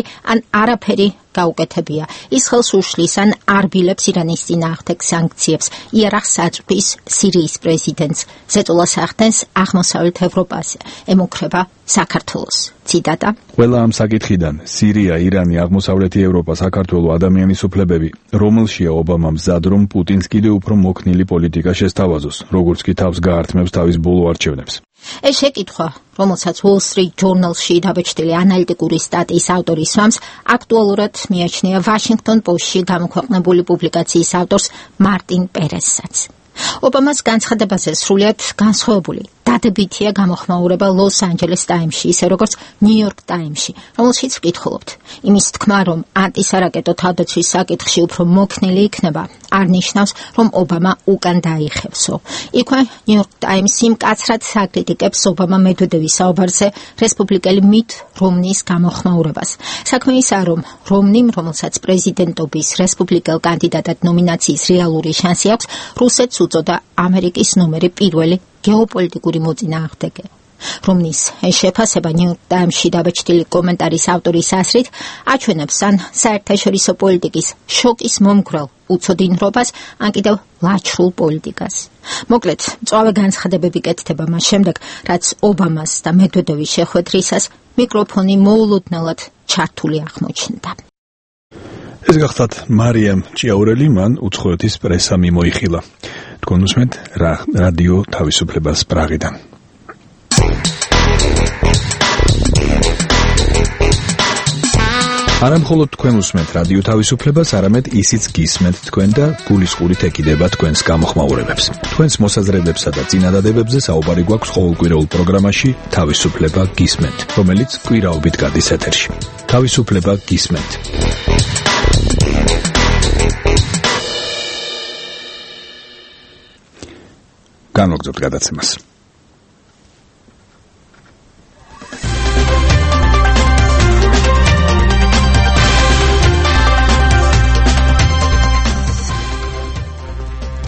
არაფერი გაუკეთებია. ის ხელს უშლის ან არბილებს ირანის წინააღმდეგ სანქციებს, იარაღს აწვდის სირიის პრეზიდენტს, ზეწოლას ახდენს აღმოსავლეთ ევროპაზე, ემუქრება საქართველოს. ციტატა: ყველა ამ საკითხიდან, სირია, ირანი, აღმოსავლეთი ევროპა, საქართველო, ადამიანის უფლებები, რომელშია ობამა მზად, რომ პუტინს კიდევ უფრო მოქნილი პოლიტიკა შესთავაზოს, როგორც კი თავს გაართმევს თავის ბოლო არჩევნებს. ეს შეკითხვა, რომელსაც Wall Street Journal-ში დაბეჭდილი ანალიტიკური სტატიის ავტორი სვამს, აქტუალურად მიაჩნია Washington Post-ში გამოქვეყნებული პუბლიკაციის ავტორს მარტინ პერესსაც. ობამას განცხადებაზე სრულიად განსხვავებული დადებითია გამოხმაურება Los Angeles Times-ში, ისე როგორც New York Times-ში, რომელშიც ვკითხულობთ. იმის თქმა, რომ ანტისარაკეტო თავდაცვის საკითხში უფრო მოქნილი იქნება, არ ნიშნავს, რომ ობამა უკან დაიხევსო. იქვე New York Times-ი მკაცრად საკრიტიკებს ობამა მედვედევის საუბარზე რესპუბლიკელი მით რომნის გამოხმაურებას. საქმე ისაა, რომ რომნიმ, რომელსაც პრეზიდენტობის რესპუბლიკელ კანდიდატად ნომინაციის რეალური შანსი აქვს, რუსეთს უწოდა ამერიკის ნომერი პირველი გეოპოლიტიკური მოწინააღმდეგე. რომნის ეს შეფასება New York Times-ში დაბეჭდილი კომენტარის ავტორის აზრით აჩვენებს ან საერთაშორისო პოლიტიკის შოკის მომგვრელ უცოდინრობას, ან კიდევ ლაჩრულ პოლიტიკას. მოკლედ, მწვავე განცხადებები კეთდება მას შემდეგ, რაც ობამას და მედვედევის შეხვედრისას მიკროფონი მოულოდნელად ჩართული აღმოჩნდა. ეს გახლავთ მარიამ ჭიაურელი, მან უცხოეთის პრესა მიმოიხილა. თქვენ უსმენთ რადიო თავისუფლებას პრაღიდან. არა მხოლოდ თქვენ უსმენთ რადიო თავისუფლებას, არამედ ისიც გისმენთ თქვენ და გულისყურით ეკიდება თქვენს გამოხმაურებებს. თქვენს მოსაზრებებსა და წინადადებებზე საუბარი გვაქვს ყოველკვირეულ პროგრამაში თავისუფლება გისმენთ, რომელიც კვირაობით გადის ეთერში. თავისუფლება გისმენთ. განვაგრძობთ გადაცემას.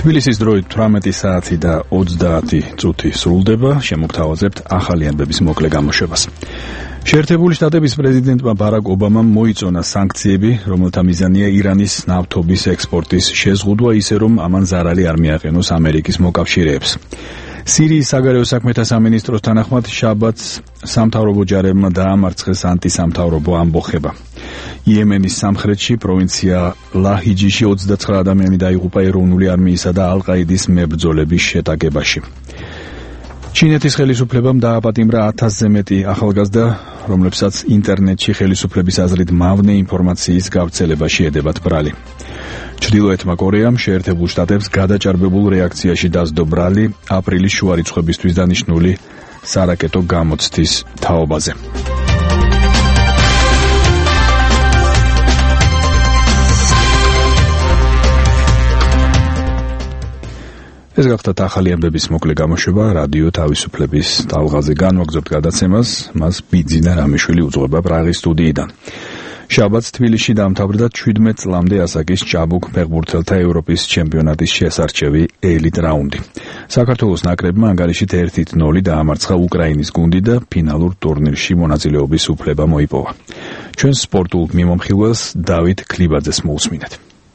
თბილისის დროით 18 საათი და 30 წუთი სრულდება, შემოგთავაზებთ ახალი ამბების მოკლე გამოშვებას. შეერთებული შტატების პრეზიდენტმა ბარაკ ობამამ მოიწონა სანქციები, რომელთა მიზანია ირანის ნავთობის ექსპორტის შეზღუდვა ისე, რომ ამან ზარალი არ მიაყენოს ამერიკის მოკავშირეებს. სირიის საგარეო საქმეთა სამინისტროს თანახმად შაბათს სამთავრობო ჯარებმა დაამარცხეს ანტისამთავრობო ამბოხება. იემენის სამხრეთში პროვინცია ლაჰიჯიში 29 ადამიანი დაიღუპა ეროვნული არმიისა და ალ-ყაიდის მებრძოლების შეტაკებაში. ჩინეთის ხელისუფლებამ დააპატიმრა 1000-ზე მეტი ახალგაზრდა, რომლებსაც ინტერნეტში ხელისუფლების აზრით მავნე ინფორმაციის გავრცელებაში ედებათ ბრალი. ჩრდილოეთმა კორეამ შეერთებულ შტატებს გადაჭარბებულ რეაქციაში დასდო ბრალი აპრილის შუა რიცხვებისთვის დანიშნული სარაკეტო გამოცდის თაობაზე. ეს გახდათ ახალი ამბების მოკლე გამოშვება რადიო თავისუფლების ტალღაზე. განვაგრძობთ გადაცემას, მას ბიძინა რამიშვილი უძღვება პრაღის სტუდიიდან. შაბათს თბილისში დაამთავრდა 17 წლამდე ასაკის ჭაბუკ ფეხბურთელთა ევროპის ჩემპიონატის შესარჩევი ელიტ რაუნდი. საქართველოს ნაკრებმა ანგარიშით 1-0 დაამარცხა უკრაინის გუნდი და ფინალურ ტურნირში მონაწილეობის უფლება მოიპოვა. ჩვენ სპორტულ მიმომხილველს დავით ქლიბაძეს მოусმინეთ.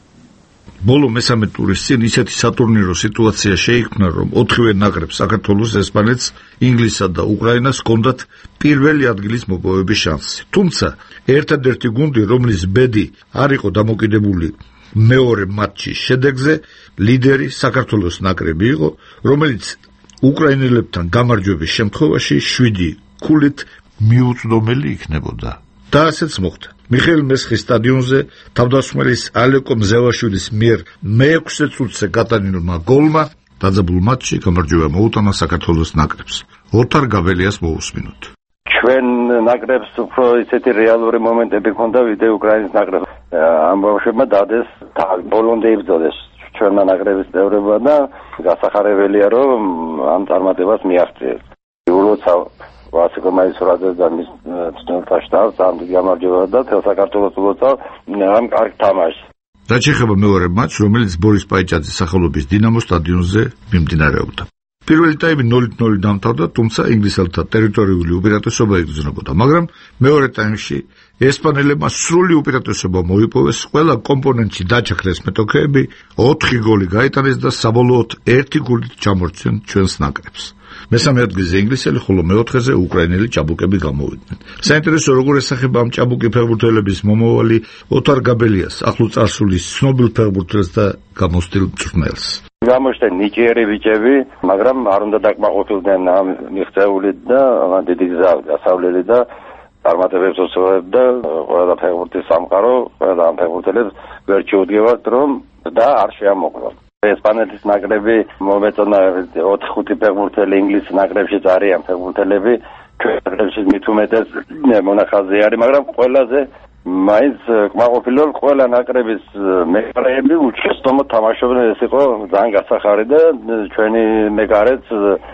ბოლო მესამე ტურის წინ ისეთი სატურნირო სიტუაცია შეიქმნა, რომ 4-ვე ნაკრებს საქართველოს, ესპანეთს, ინგლისსა და უკრაინას ჰქონდათ პირველი ადგილის მოპოვების შანსი. თუმცა ერთადერთი გუნდი, რომლის ბედი არ იყო დამოკიდებული მეორე მატჩის შედეგზე, ლიდერი საქართველოს ნაკრები იყო, რომელიც უკრაინელებთან გამარჯვების შემთხვევაში 7 ქულით მიუწვდომელი იქნებოდა. და ასეც მოხდა. მიხეილ მესხის სტადიონზე თავდასხმელის ალეკო მზევაშვილის მიერ მე-6 წუთზე გატანილმა გოლმა დაძაბულ მატჩში გამარჯვება მოუტანა საქართველოს ნაკრებს. ოთარ გაბელიას მოусმინოთ. ჩვენ ნაკრებს უფრო ისეთი რეალური მომენტები ჰქონდა, ვიდრე უკრაინის ნაკრებს. ამ ბავშვებმა დადეს ბოლომდე იბრძოლეს ჩვენმა ნაკრების წევრებმა და გასახარებელია, რომ ამ წარმატებას მიაღწიეს. ულოცავ ვასიკო მაისურაძეს და მის ცნობილ შტაბს ამ გამარჯვება და თელ საქართველოს ულოცავ ამ კარგ თამაშს. რაც შეეხება მეორე მატჩს, რომელიც ბორის პაიჭაძის სახელობის დინამო სტადიონზე მიმდინარეობდა. პირველი ტაიმი 0-0 დამთავრდა, თუმცა ინგლისელთა ტერიტორიული უპირატესობა იგრძნობოდა, მაგრამ მეორე ტაიმში ესპანელებმა სრული უპირატესობა მოიპოვეს, ყველა კომპონენტში დაჩაქრეს მეტოქეები, 4 გოლი გაიტანეს და საბოლოოდ 1 გოლით ჩამორჩნენ ჩვენს ნაკრებს. მესამე ადგილზე ინგლისელი, ხოლო მეოთხეზე უკრაინელი ჭაბუკები გამოვიდნენ. საინტერესო როგორ ესახება ამ ჭაბუკი ფეხბურთელების მომავალი ოთარ გაბელიას, ახლო წარსულის ცნობილ ფეხბურთელს და გამოსtildeლ მწვრთნელს. გამოჩნდნენ ნიჭიერი ბიჭები, მაგრამ არ უნდა დაკმაყოფილდნენ ამ მიღწეული და დიდი გზა გასავლელი და წარმატებებს უსწრებდა ყველა ფეხბურთის სამყარო, ყველა ამ ფეხბურთელებს ვერ შეუდგებათ, რომ და არ შეამოყრონ. ესპანეთის ნაკრები მომეწონა 4-5 ფეხბურთელი, ინგლისის ნაკრებშიც არიან ფეხბურთელები, ჩვენში მით უმეტეს მონახაზი არის, მაგრამ ყველაზე მაინც კმაყოფილო ყველა ნაკრების მეკარეები უჩვენო თამაშობდნენ, ეს იყო ძალიან გასახარი და ჩვენი მეკარეც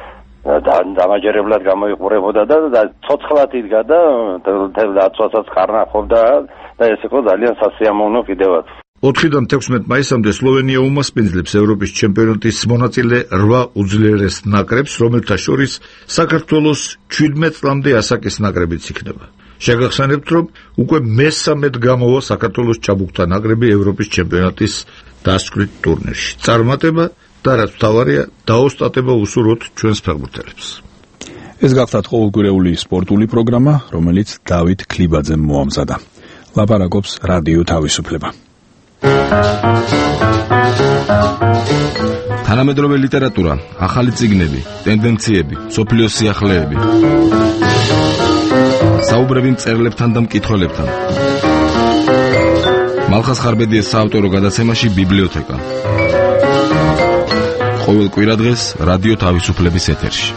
დამაჯერებლად გამოიყურებოდა და ცოცხლად იდგა და დაცვასაც ხარნახობდა და ეს იყო ძალიან სასიამოვნო კიდევაც. 4-დან 16 მაისამდე სლოვენია უმასპინძლებს ევროპის ჩემპიონატის მონაწილე 8 უძლიერეს ნაკრებს, რომელთა შორის საქართველოს 17 წლამდე ასაკის ნაკრებიც იქნება. შეგახსენებთ, რომ უკვე მესამედ გამოვა საქართველოს ჭაბუკთა ნაკრები ევროპის ჩემპიონატის დასკვნით ტურნირში. წარმატება და რაც მთავარია, დაოსტატება უსურვოთ ჩვენს ფეხბურთელებს. ეს გახდათ ყოველკვირეული სპორტული პროგრამა, რომელიც დავით ქლიბაძემ მოამზადა. ლაპარაკობს რადიო თავისუფლება. თანამედროვე ლიტერატურა, ახალი წიგნები, ტენდენციები, სოფლიოს სიახლეები. საუბრები მწერლებთან და მკითხველებთან. მალხაზ ხარბედიეს საავტორო გადაცემაში ბიბლიოთეკა. ყოველ კვირადღეს რადიო თავისუფლების ეთერში.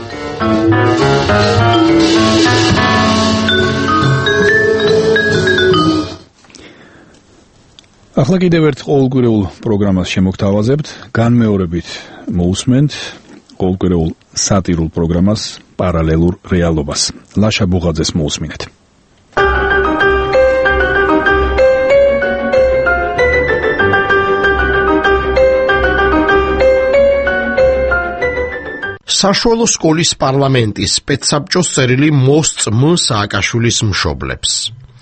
ახლა კიდევ ერთ ყოველკვირეულ პროგრამას შემოგთავაზებთ, განმეორებით მოусმენთ ყოველკვირეულ სატირულ პროგრამას პარალელურ რეალობას. ლაშა ბუღაძეს მოусმინეთ. საშუალო სკოლის პარლამენტის სპეცსაბჭოს წერილი მოსწმ სააკაშვილის მშობლებს.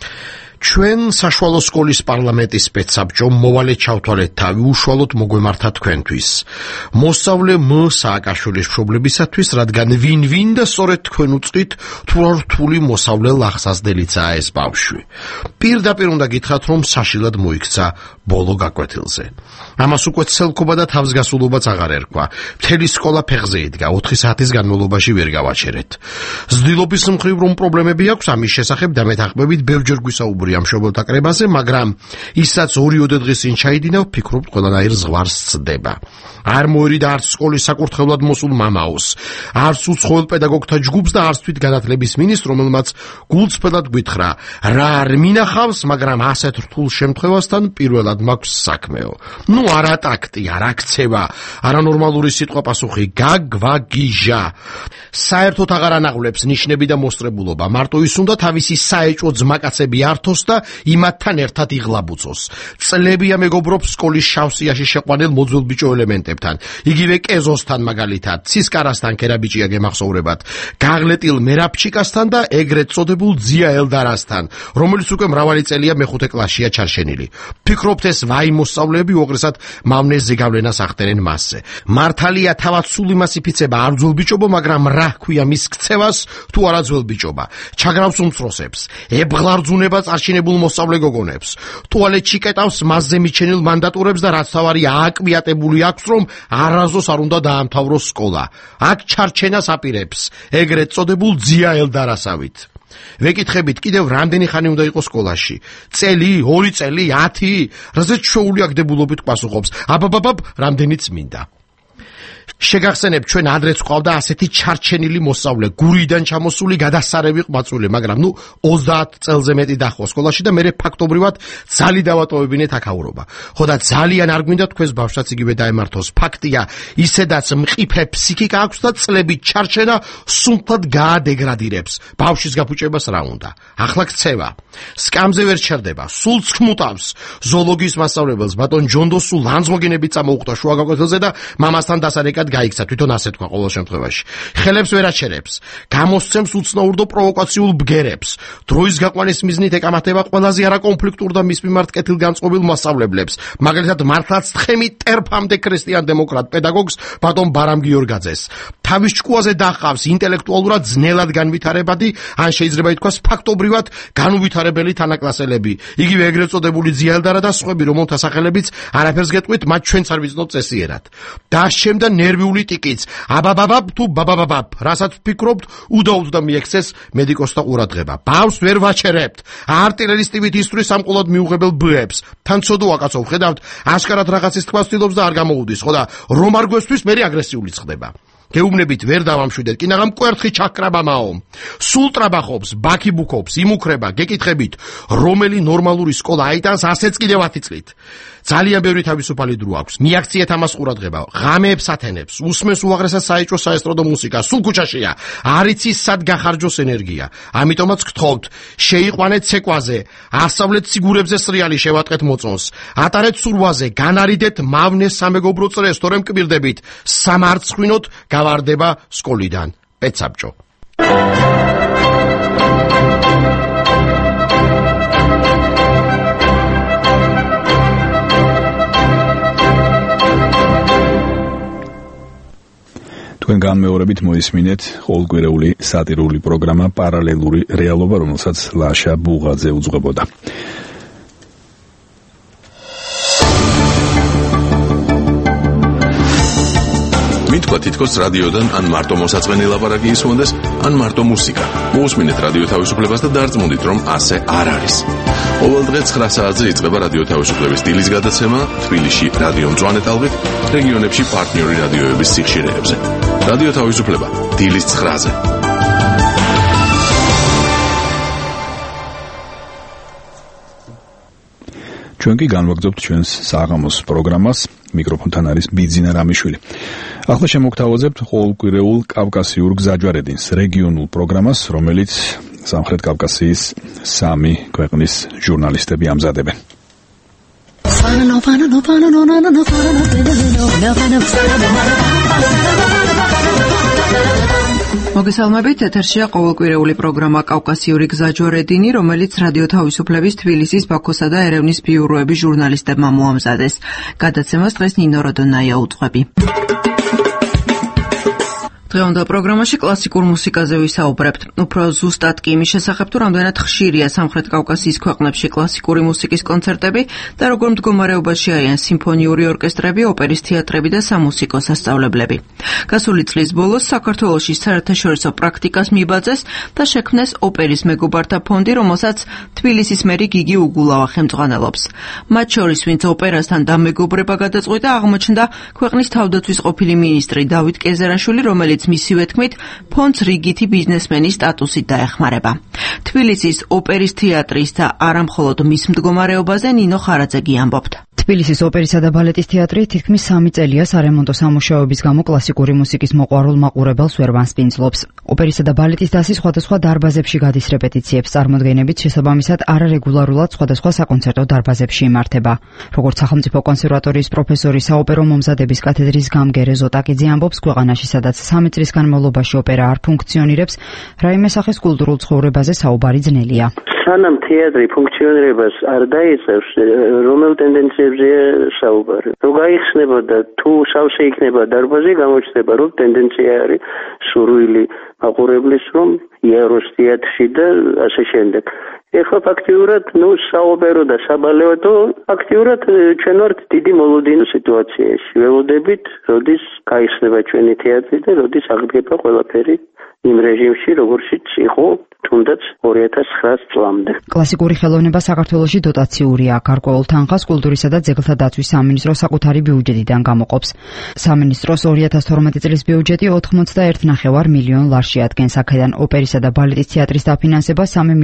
ჩვენ საშუალო სკოლის პარლამენტის სპეცსაბჭომ მოვალე ჩავთვალეთ თავი უშუალოდ მოგვემართა თქვენთვის. მოსწავლე մ სააკაშვილის მშობლებისათვის, რადგან ვინ და სწორედ თქვენ უწყით თუ რა რთული მოსავლელ ახსასდელიცაა ეს ბავშვი. პირდაპირ უნდა გითხრათ, რომ საშილად მოიქცა ბოლო გაკვეთილზე. ამას უკვე ცელქობა და თავსგასულობაც აღარ ერქვა. მთელი სკოლა ფეხზე იდგა, 4 საათის განმავლობაში ვერ გავაჩერეთ. ზრდილობის მხრივ რომ პრობლემები აქვს ამის შესახებ დამეთანხმებით ბევრჯერ გვისაუბრია ამ მშობელთა კრებაზე, მაგრამ ისაც 2 დღის წინ ჩაიდინავ, ვფიქრობ ყველანაირ ზღვარს ცდება. არ მოერიდა არც სკოლის საკურთხევლად მოსულ მამაოს, არც უცხოელ პედაგოგთა ჯგუფს და არც თვით განათლების მინისტრს, რომელმაც გულწრფელად გვითხრა, რა არ მინახავს, მაგრამ ასეთ რთულ შემთხვევასთან პირველად მაქვს საქმეო. ნუ არა ტაქტი, არა ქცევა, არა ნორმალური სიტყვა პასუხი, გაგვაგიჟა. საერთოდ აღარ ანაღვლებს ნიშნები და მოსწრებულობა, მარტო ის უნდა თავისი საეჭვო ძმაკაცები ართოს და იმათთან ერთად იღლაბუწოს. წლებია მეგობრობს სკოლის შავსიაში შეყვანილ მოძველ ბიჭო ელემენტებთან, იგივე კეზოსთან მაგალითად, ცისკარასთან ქერაბიჭია გემახსოვრებათ, გაღლეტილ მერაბჩიკასთან და ეგრეთ წოდებულ ძია ელდარასთან, რომელიც უკვე მრავალი წელია მეხუთე კლასშია ჩარშენილი. ფიქრობთ ეს ვაი მოსწავლეები უაღრესად მავნეს ზეგავლენას ახდენენ მასზე. მართალია თავად სულ იმას იფიცება არ ძველბიჭობო, მაგრამ რა ქვია მის ქცევას თუ არა ძველბიჭობა. ჩაგრავს უმცროსებს, ებღლარძუნება წარჩინებულ მოსწავლე გოგონებს, ტუალეტში კეტავს მასზე მიჩენილ მანდატურებს და რაც თავარი ააკვიატებული აქვს, რომ არასდროს არ უნდა დაამთავროს სკოლა. აქ ჩარჩენას აპირებს, ეგრეთ წოდებულ ძია ელდარასავით. ვეკითხებით კიდევ რამდენი ხანი უნდა იყოს სკოლაში? წელი, 2 წელი, 10? რაზეც ჩვეული აგდებულობით პასუხობს. აბაბაბ, რამდენიც მინდა. შეგახსენებ, ჩვენ ადრეც ყავდა ასეთი ჩარჩენილი მოსწავლე, გურიდან ჩამოსული გადასარევი ყმაწვილი, მაგრამ 30 წელზე მეტი დაჰყო სკოლაში და მე ფაქტობრივად ძალი დავატოვებინეთ აქაურობა. ხო და ძალიან არ გვინდა თქვენს ბავშვსაც იგივე დაემართოს. ფაქტია, ისედაც მყიფე ფსიქიკა აქვს და წლებით ჩარჩენა სუნთად გაადეგრადირებს. ბავშვის გაფუჭებას რა უნდა? ახლა ქცევა. სკამზე ვერ ჩერდება, სულს ქმუტავს. ზოოლოგიის მასწავლებელს ბატონ ჯონდოს სულ ლანძმოგენებით წამოუხდა შუა გაკვეთილზე და მამასთან დასარეკად გაიქცა, თვითონ ასე თქვა ყოველ შემთხვევაში. ხელებს ვერ აჩერებს, გამოსცემს უცნაურ და პროვოკაციულ ბგერებს. დროის გაყვანის მიზნით ეკამათება ყველაზე არაკონფლიქტურ და მის მიმართ კეთილგანწყობილ მასწავლებლებს, მაგალითად მართლაც თხემი ტერფამდე ქრისტიან დემოკრატ პედაგოგს ბატონ ბარამ გიორგაძეს. თავის ჭკუაზე დაჰყავს ინტელექტუალურად ძნელად განვითარებადი, ან შეიძლება ითქვას ფაქტობრივად განუვითარებელი თანაკლასელები. იგივე ეგრეთ წოდებული ძია ელდარა და სხვები, რომელთა სახელებიც არაფერს გეტყვით, მათ ჩვენც არ ვიცნობთ წესიერად. დასჩემდა ნერვიული ტიკიც. აბაბაბ თუ ბაბაბაბ, რასაც ვფიქრობთ, უდაოდ და მიექცეს მედიკოსთა ყურადღება. ბავშვს ვერ ვაჩერებთ. არტილერისტივით ისთვის სამყოლოდ მიუღებელ ბებს. თან ცოდოა კაცო, ხედავთ, აშკარად რაღაცის თქვას ვცდილობს და არ გამოუდის, ხო და რომ არ გვესთვის, მე აგრესიული ხდება. გეუბნებით ვერ დავამშვიდეთ, კინაღა მკვერთხი ჩაქრაბამაო. სულ ტრაბახობს, ბაქიბუქობს, იმუქრება, გეკითხებით, რომელი ნორმალური სკოლა აიტანს ასეც კიდევ 10 წლით. ძალიან ბევრი თავისუფალი დრო აქვს. მიაქციეთ ამას ყურადღება, ღამეებს ათენებს, usmens უაღრესად საეჭვო საესტრადო მუსიკა, სულ ქუჩაშია. არ იცის სად გახარჯოს ენერგია. ამიტომაც გთხოვთ, შეიყვანეთ ცეკვაზე, ასწავლეთ სიგურებზე სრიალი შევატყეთ მოწონს. ატარეთ სურვაზე, განარიდეთ მავნეს სამეგობრო წრეს, თორემ კვირდებით, სამარცხვინოთ გავარდება სკოლიდან. პეცაბჭო. თქვენ განმეორებით მოისმინეთ ყოველკვირეული სატირული პროგრამა პარალელური რეალობა, რომელსაც ლაშა ბუღაძე უძღვებოდა. მითქვა თითქოს რადიოდან ან მარტო მოსაწყენი ლაპარაკი ისმონდეს, ან მარტო მუსიკა. მოусმინეთ რადიო თავისუფლებას და დარწმუნდით, რომ ასე არ არის. ყოველ დღე 9 საათზე იწყება რადიო თავისუფლების დილის გადაცემა თბილისში რადიო მწვანე ტალღით, რეგიონებში პარტნიორი რადიოების სიხშირეებზე. რადიო თავისუფლება დილის 9-ზე. ჩვენ კი განვაგრძობთ ჩვენს საღამოს პროგრამას. მიკროფონთან არის ბიძინა რამიშვილი. ახლა შემოგთავაზებთ ყოველკვირეულ კავკასიურ გზაჯვარედინს, რეგიონულ პროგრამას, რომელიც სამხრეთ კავკასიის 3 ქვეყნის ჟურნალისტები ამზადებენ. მოგესალმებით, ეთერშია ყოველკვირეული პროგრამა კავკასიური გზაჯვარედინი, რომელიც რადიო თავისუფლების თბილისის, ბაქოსა და ერევნის ბიუროების ჟურნალისტებმა მოამზადეს. გადაცემას დღეს ნინო როდონაია უძღვები. დღევანდელ პროგრამაში კლასიკურ მუსიკაზე ვისაუბრებთ. უფრო ზუსტად კი იმის შესახებ, თუ რამდენად ხშირია სამხრეთ კავკასიის ქვეყნებში კლასიკური მუსიკის კონცერტები და როგორ მდგომარეობაში არიან სიმფონიური ორკესტრები, ოპერის თეატრები და სამუსიკო სასწავლებლები. გასული წლის ბოლოს საქართველოში საერთაშორისო პრაქტიკას მიბაძეს და შექმნეს ოპერის მეგობართა ფონდი, რომელსაც თბილისის მერი გიგი უგულავა ხელმძღვანელობს. მათ შორის, ვინც ოპერასთან დამეგობრება გადაწყვიტა, აღმოჩნდა ქვეყნის თავდაცვის ყოფილი მინისტრი დავით კეზერაშვილი, რომელიც მისივე თქმით, ფონდს რიგითი ბიზნესმენის სტატუსით დაეხმარება. თბილისის ოპერის თეატრის და არა მხოლოდ მის მდგომარეობაზე ნინო ხარაძეგი ამბობთ. თბილისის ოპერისა და ბალეტის თეატრი თითქმის 3 წელია სარემონტო სამუშაოების გამო კლასიკური მუსიკის მოყვარულ მაყურებელს ვერ ვანსპინძლობს. ოპერისა და ბალეტის დასი სხვადასხვა დარბაზებში გადის რეპეტიციებს, წარმოდგენებით შესაბამისად არარეგულარულად სხვადასხვა საკონცერტო დარბაზებში იმართება. როგორც სახელმწიფო კონსერვატორიის პროფესორი საოპერო მომზადების კათედრის გამგე ზოტაკიძე ამბობს, ქვეყანაში სადაც 3 წლის განმავლობაში ოპერა არ ფუნქციონირებს, რაიმე სახის კულტურულ ცხოვრებაზე საუბარი ძნელია. სანამ თეატრი ფუნქციონირებას არ დაიწყებს, რომელ ტენდენციებზეა საუბარი? რო გაიხსნებოდა, თუ სავსე იქნება დარბაზი, გამოჩნდება, რომ ტენდენცია არის სურვილი მაყურებლის, რომ იაროს თეატრში და ასე შემდეგ. ეხლა ფაქტიურად, საოპერო და საბალეტო ფაქტიურად ჩვენ ვართ დიდი მოლოდინო სიტუაციაში. ველოდებით, როდის გაიხსნება ჩვენი თეატრი და როდის აღდგება ყველაფერი იმ რეჟიმში, როგორშიც იყო თუნდაც 2009 წლამდე. კლასიკური ხელოვნება საქართველოში დოტაციურია. გარკვეულ თანხას კულტურისა და ძეგლთა დაცვის სამინისტრო საკუთარი ბიუჯეტიდან გამოყოფს. სამინისტროს 2012 წლის ბიუჯეტი 81,9 მილიონ ლარს შეადგენს. აქედან ოპერისა და ბალეტის თეატრის დაფინანსება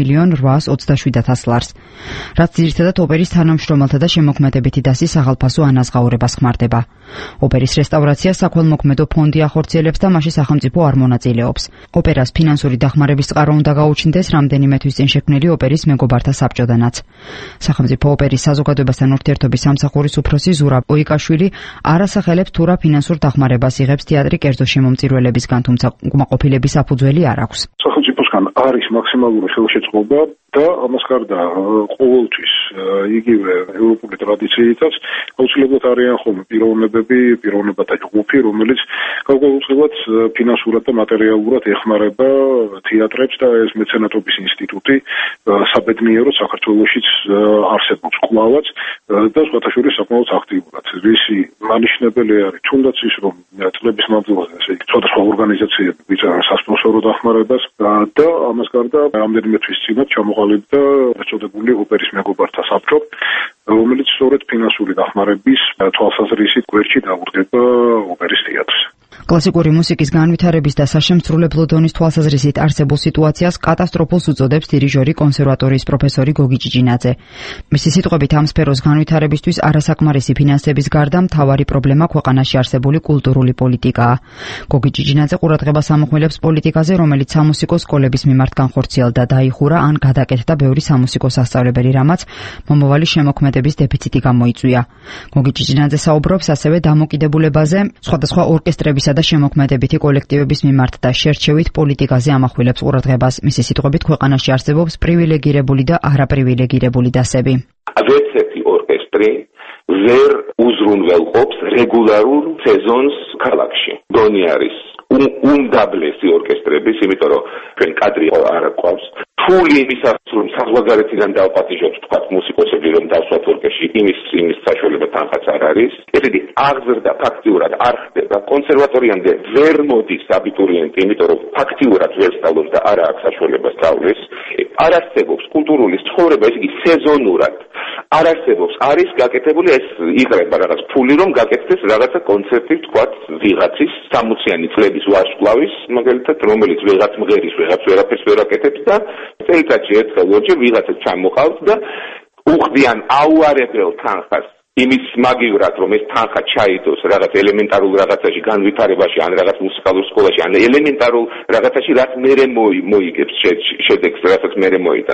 3,827,000 ლარს. რაც ძირითადად ოპერის თანამშრომელთა და შემოქმედებითი დასისაღალფასო ანაზღაურებას ხმარდება. ოპერის რესტავრაცია საქველმოქმედო ფონდი ახორციელებს და მასში სახელმწიფო არ მონაწილეობს. ოპერას ფინანსური დახმარების წყარო უნდა გაუჩნდეს რამდენიმე თვის წინ შექმნილი ოპერის მეგობართა საბჭოდანაც. სახელმწიფო ოპერის საზოგადოებასთან ურთიერთობის სამსახურის უფროსი ზურაბ ოიკაშვილი არასახელებს თუ რა ფინანსურ დახმარებას იღებს თეატრი კერძო შემომწირველებისგან, თუმცა უკმაყოფილების საფუძველი არ აქვს. სახელმწიფოსგან არის მაქსიმალური ხელშეწყობა და ამას გარდა ყოველთვის იგივე ევროპული ტრადიციითაც აუცილებლად არიან ხოლმე პიროვნებათა ჯგუფი, რომელიც გარკვეულწილად ფინანსურად და მატერიალურად ეხმარება თეატრებს და ეს მეცენატობის ინსტიტუტი საბედნიეროდ საქართველოშიც არსებობს კვლავაც და სხვათა შორის საკმაოდ აქტიურად. რისი მანიშნებელი არის თუნდაც ის, რომ წლების მანძილზე სხვადასხვა ორგანიზაციები ვიწერან სასპონსორო დახმარებას და ამას გარდა რამდენიმე თვის წინათ ჩამოყალიბდა წოდებული ოპერის მეგობართა საბჭო, რომელიც სწორედ ფინანსური დახმარების თვალსაზრისით გვერდში დაუდგება ოპერის თეატრს. კლასიკური მუსიკის განვითარების და საშემსრულებლო დონის თვალსაზრისით არსებულ სიტუაციას კატასტროფულს უწოდებს დირიჟორი კონსერვატორიის პროფესორი გოგი ჭიჭინაძე. მისი სიტყვებით ამ სფეროს განვითარებისთვის არასაკმარისი ფინანსების გარდა მთავარი პრობლემა ქვეყანაში არსებული კულტურული პოლიტიკაა. გოგი ჭიჭინაძე ყურადღებას ამოხმელებს პოლიტიკაზე, რომელიც სამუსიკო სკოლების მიმართ განხორციელდა, დაიხურა ან გადაკეთდა ბევრი სამუსიკო სასწავლებელი, რამაც მომავალი შემოქმედების დეფიციტი გამოიწვია. გოგი ჭიჭინაძე საუბრობს ასევე დამოკიდებულებაზე სხვადასხვა ორკესტრებისა და შემოქმედებითი კოლექტივების მიმართ და შერჩევით პოლიტიკაზე ამახვილებს ყურადღებას. მისი სიტყვებით ქვეყანაში არსებობს პრივილეგირებული და არაპრივილეგირებული დასები. ვერცერთი ორკესტრი ვერ უზრუნველყოფს რეგულარულ სეზონს ქალაქში. დონი არის უმდაბლესი ორკესტრების, იმიტომ რომ ჩვენ კადრი არ გვყავს. ფული იმისას, რომ საზღვარგარეთიდან დავპატიჟოთ თქვა მუსიკოსები, რომ დავსვათ ორკესტრში, იმის საშუალება თანხაც არ არის. ესეთი აღზრდა ფაქტიურად არ ხდება. კონსერვატორიამდე ვერ მოდის აბიტურიენტი, იმიტომ რომ ფაქტიურად ვერ სწავლობს და არ აქვს საშუალება სწავლის. არ არსებობს კულტურული ცხოვრება, ესე იგი სეზონურად. არ არსებობს, არის გაკეთებული ეს იღრება რაღაც ფული, რომ გაკეთდეს რაღაცა კონცერტი, თქვა ვიღაცის 60-იანი წლების ვარსკვლავის, მაგალითად, რომელიც ვიღაც მღერის, ვიღაც ვერაფერს ვერ აკეთებს და წელიწადში ერთხელ ორჯერ ვიღაცა ჩამოყავთ და უხდიან აუარებელ თანხას იმის მაგივრად, რომ ეს თანხა ჩაიდოს რაღაც ელემენტარულ რაღაცაში, განვითარებაში, ან რაღაც მუსიკალურ სკოლაში, ან ელემენტარულ რაღაცაში, რაც მერე მოიგებს შედეგს, რასაც მერე მოიტანს.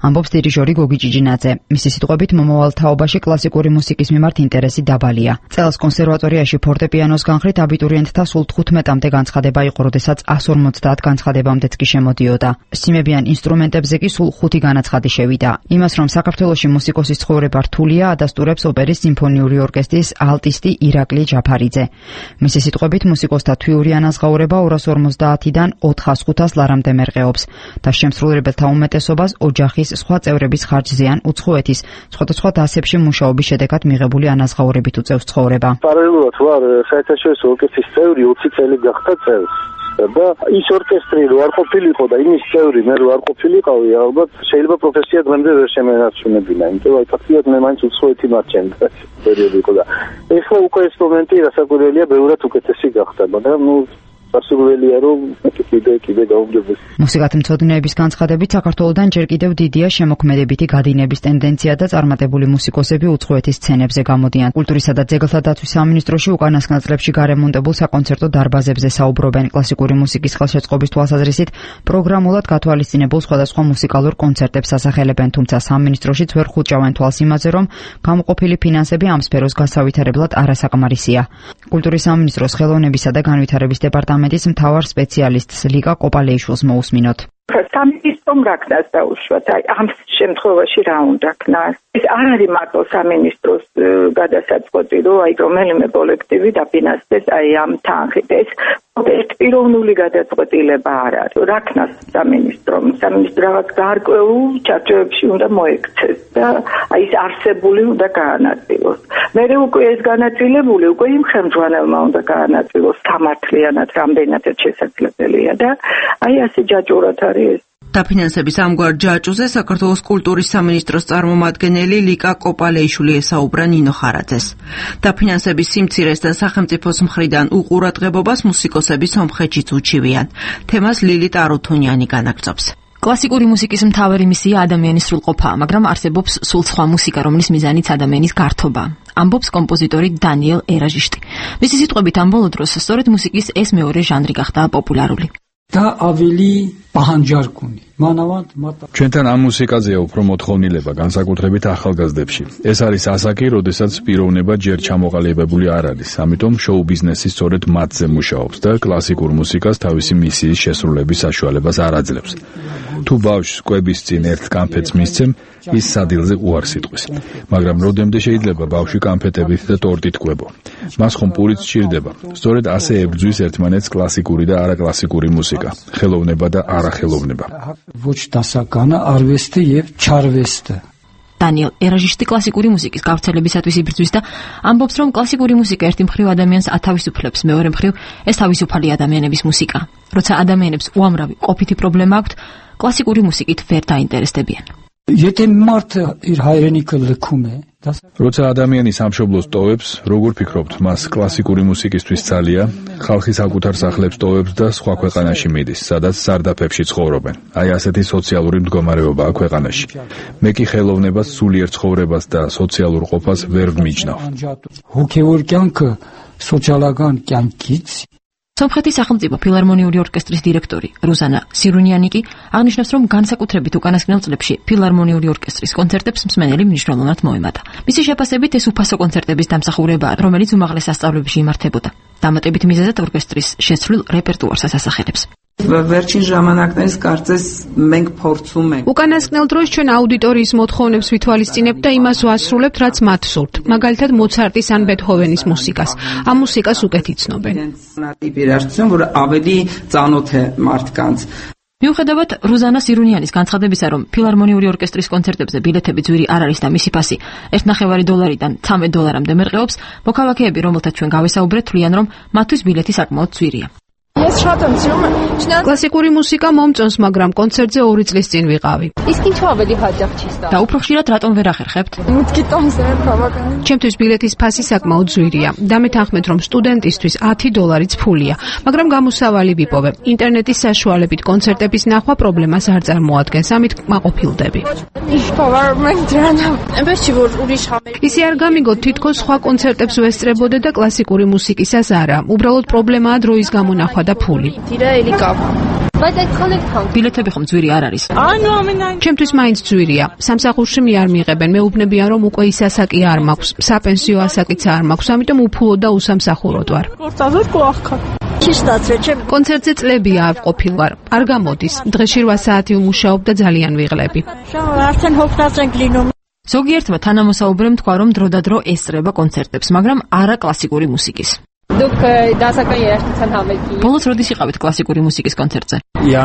ამბობს დირიჟორი გოგი ჭიჭინაძე. მისი სიტყვებით, მომავალ თაობაში კლასიკური მუსიკის მიმართ ინტერესი დაბალია. წელს კონსერვატორიაში ფორტეპიანოს განხრით აბიტურიენტთა სულ 15-მდე განცხადება იყო, როდესაც 150 განცხადებამდეც კი შემოდიოდა. სიმებიან ინსტრუმენტებზე კი სულ 5 განაცხადი შევიდა. იმას, რომ საქართველოში მუსიკოსის ცხოვრება რთულია, ადასტურებს ოპერის სიმფონიური ორკესტრის ალტისტი ირაკლი ჯაფარიძე. მისი სიტყვებით, მუსიკოსთა თვიური ანაზღაურება 250-დან 400-500 ლარამდე მერყეობს და შემსრულებელთა უმეტესობას ოჯახის სხვა წევრების ხარჯზეან უცხოეთის სხვადასხვა დასებში მუშაობის შედეგად მიღებული ანაზღაურებით უწევს ცხოვრება. პარალელურად ვარ საერთაშორისო ორკესტრის წევრი 20 წელი გახდა წელს. და ის ორკესტრი რო არ ყოფილიყო და იმის წევრი მე რო არ ყოფილიყავი, ალბათ შეიძლება პროფესია დღემდე ვერ შემენარჩუნებინა, იმიტომ რომ ფაქტიურად მე მაინც უცხოეთი მარჩენდა პერიოდი იყო და ეხლა უკვე ეს მომენტი რასაკვირველია ბევრად უკეთესი გახდა, მაგრამ სასურველია რომ კიდე გაუმჯობესდეს. მუსიკათმცოდნეების განცხადებით, საქართველოდან ჯერ კიდევ დიდია შემოქმედებითი გადინების ტენდენცია და წარმატებული მუსიკოსები უცხოეთის სცენებზე გამოდიან. კულტურისა და ძეგლთა დაცვის სამინისტროში უკანასკნელ წლებში გარემონტებულ საკონცერტო დარბაზებზე საუბრობენ. კლასიკური მუსიკის ხელშეწყობის თვალსაზრისით პროგრამულად გათვალისწინებულ სხვადასხვა მუსიკალურ კონცერტებს ასახელებენ, თუმცა სამინისტროშიც ვერ ხუჭავენ თვალს იმაზე, რომ გამოყოფილი ფინანსები ამ სფეროს გასავითარებლად არასაკმარისია. კულტურის სამინისტროს ხელოვნებისა და განვითარების დეპარტამენტის მთავარ სპეციალისტს ლიკა კოპალეიშვილს მოусმინოთ. სამინისტრომ რა ქნას დაუშვათ, ამ შემთხვევაში რა უნდა ქნას? ეს არ არის მარტო სამინისტროს გადასაწყვეტი, რომ რომელიმე კოლექტივი დაფინანსდეს ამ თანხით. ეს ერთპიროვნული გადაწყვეტილება არ არის. რა ქნას სამინისტრომ? სამინისტრო რაღაც გარკვეულ ჩარჩოებში უნდა მოექცეს და ის არსებული უნდა გაანაწილოს. მერე უკვე ეს განაწილებული უკვე იმ ხელმძღვანელმა უნდა გაანაწილოს სამართლიანად, რამდენადაც შესაძლებელია და ასე ჯაჭვურად არის ეს. დაფინანსების ამგვარ ჯაჭვზე საქართველოს კულტურის სამინისტროს წარმომადგენელი ლიკა კოპალეიშვილი ესაუბრა ნინო ხარაძეს. დაფინანსების სიმცირეს და სახელმწიფოს მხრიდან უყურადღებობას მუსიკოსები სომხეთშიც უჩივიან. თემას ლილი ტარუთუნიანი განაგრძობს. კლასიკური მუსიკის მთავარი მისია ადამიანის სრულყოფაა, მაგრამ არსებობს სულ სხვა მუსიკა, რომლის მიზანიც ადამიანის გართობა. ამბობს კომპოზიტორი დანიელ ერაჟიშტი. მისი სიტყვებით, ამ ბოლო დროს სწორედ მუსიკის ეს მეორე ჟანრი გახდა პოპულარული. და აველი პაჰანჯარკუნი მანავად მატა ჩვენთან ამ მუსიკაზეა უფრო მოთხოვნილება განსაკუთრებით ახალგაზრდებში. ეს არის ასაკი, როდესაც პიროვნება ჯერ ჩამოყალიბებული არ არის, ამიტომ შოუ ბიზნესი სწორედ მათზე მუშაობს და კლასიკურ მუსიკას თავისი მისიის შესრულების საშუალებას არ აძლევს. თუ ბავშვს კვების წინ ერთ კანფეტს მისცემ, ის სადილზე უარს იტყვის. მაგრამ როდემდე შეიძლება ბავშვი კანფეტებით და ტორტით კვებო? მას ხომ პურიც სჭირდება. სწორედ ასე ებრძვის ერთმანეთს კლასიკური და არაკლასიკური მუსიკა, ხელოვნება და არახელოვნება. ոչ დასაგანა არვესტე եւ ჩარვესტე. დანიელ ერაჟიშტი კლასიკური მუსიკის გავრცელებისათვის იბრძვის და ამბობს, რომ კლასიკური მუსიკა ერთი მხრივ ადამიანს ათავისუფლებს, მეორე მხრივ ეს თავისუფალი ადამიანების მუსიკა. როცა ადამიანებს უამრავი ყოფითი პრობლემა აქვთ, კლასიკური მუსიკით ვერ დაინტერესდებიან. եթե մարդ իր հայրենիքը լքում է, როცა ადამიანი სამშობლოს ტოვებს, როგორ ფიქრობთ, მას კლასიკური მუსიკისთვის ძალია, ხალხი საკუთარ სახლებს ტოვებს და სხვა ქვეყანაში მიდის, სადაც სარდაფებში ცხოვრობენ. აი ასეთი სოციალური მდგომარეობაა ქვეყანაში. მე კი ხელოვნებას, სულიერ ცხოვრებას და სოციალურ ყოფას ვერ ვმიჯნავ. հոգևոր կյանքը սոցիալական կյանքից სომხეთის სახელმწიფო ფილარმონიული ორკესტრის დირექტორი რუზანა სირუნიანი კი აღნიშნავს, რომ განსაკუთრებით უკანასკნელ წლებში ფილარმონიული ორკესტრის კონცერტებს მსმენელი მნიშვნელოვნად მოემატა. მისი შეფასებით ეს უფასო კონცერტების დამსახურებაა, რომელიც უმაღლეს სასწავლებლებში იმართებოდა. დამატებით მიზეზად ორკესტრის შეცვლილ რეპერტუარსაც ასახელებს. Վերջին ժամանակներից կարծես մենք փորձում ենք. უკანასკნელ დროს ჩვენ აუდიტორიის მოთხოვნებს ვითვალისწინებთ და იმას ვასრულებთ, რაც მათ სურთ. მაგალითად, მოცარტის ან ბეთჰოვენის მუსიკას. ამ მუსიკას უკეთ იცნობენ. Երաժշտություն, որը ավելի ծանոթ է մարդկանց. მიუხედავად რუზანა სირუნიანის განცხადებისა, რომ ფილარმონიული ორკესტრის კონცერტებზე ბილეთები ძვირი არ არის და მისი ფასი $1.50-დან $13-მდე მერყეობს, მოქალაქეები, რომელთაც ჩვენ გავესაუბრეთ, თვლიან, რომ მათთვის ბილეთი საკმაოდ ძვირია. კლასიკური მუსიკა მომწონს, მაგრამ კონცერტზე 2 წლის წინ ვიყავი. და უფრო ხშირად რატომ ვერ ახერხებთ? ჩემთვის ბილეთის ფასი საკმაოდ ძვირია. დამეთანხმეთ, რომ სტუდენტისთვის $10 ფულია, მაგრამ გამოსავალი ვიპოვე. ინტერნეტის საშუალებით კონცერტების ნახვა პრობლემას არ წარმოადგენს, ამით მაყოფილდები. ისე არ გამიგოთ, თითქოს სხვა კონცერტებს ვესწრებოდე და კლასიკური მუსიკისას არა. უბრალოდ პრობლემაა დროის გამონახვა და ფული. ბილეთები ხომ ძვირი არ არის? ჩემთვის მაინც ძვირია. სამსახურში მე არ მიიღებენ. მეუბნებიან, რომ უკვე ის ასაკი არ მაქვს. საპენსიო ასაკიც არ მაქვს, ამიტომ უფულოდ და უსამსახუროდ ვარ. კონცერტზე წლებია ავყოფილ ვარ. არ გამოდის. დღეში 8 საათი ვმუშაობ და ძალიან ვიღლები. ზოგიერთმა თანამოსაუბრემ თქვა, რომ დროდადრო ესწრება კონცერტებს, მაგრამ არა კლასიკური მუსიკის. ბოლოს როდის იყავით კლასიკური მუსიკის კონცერტზე?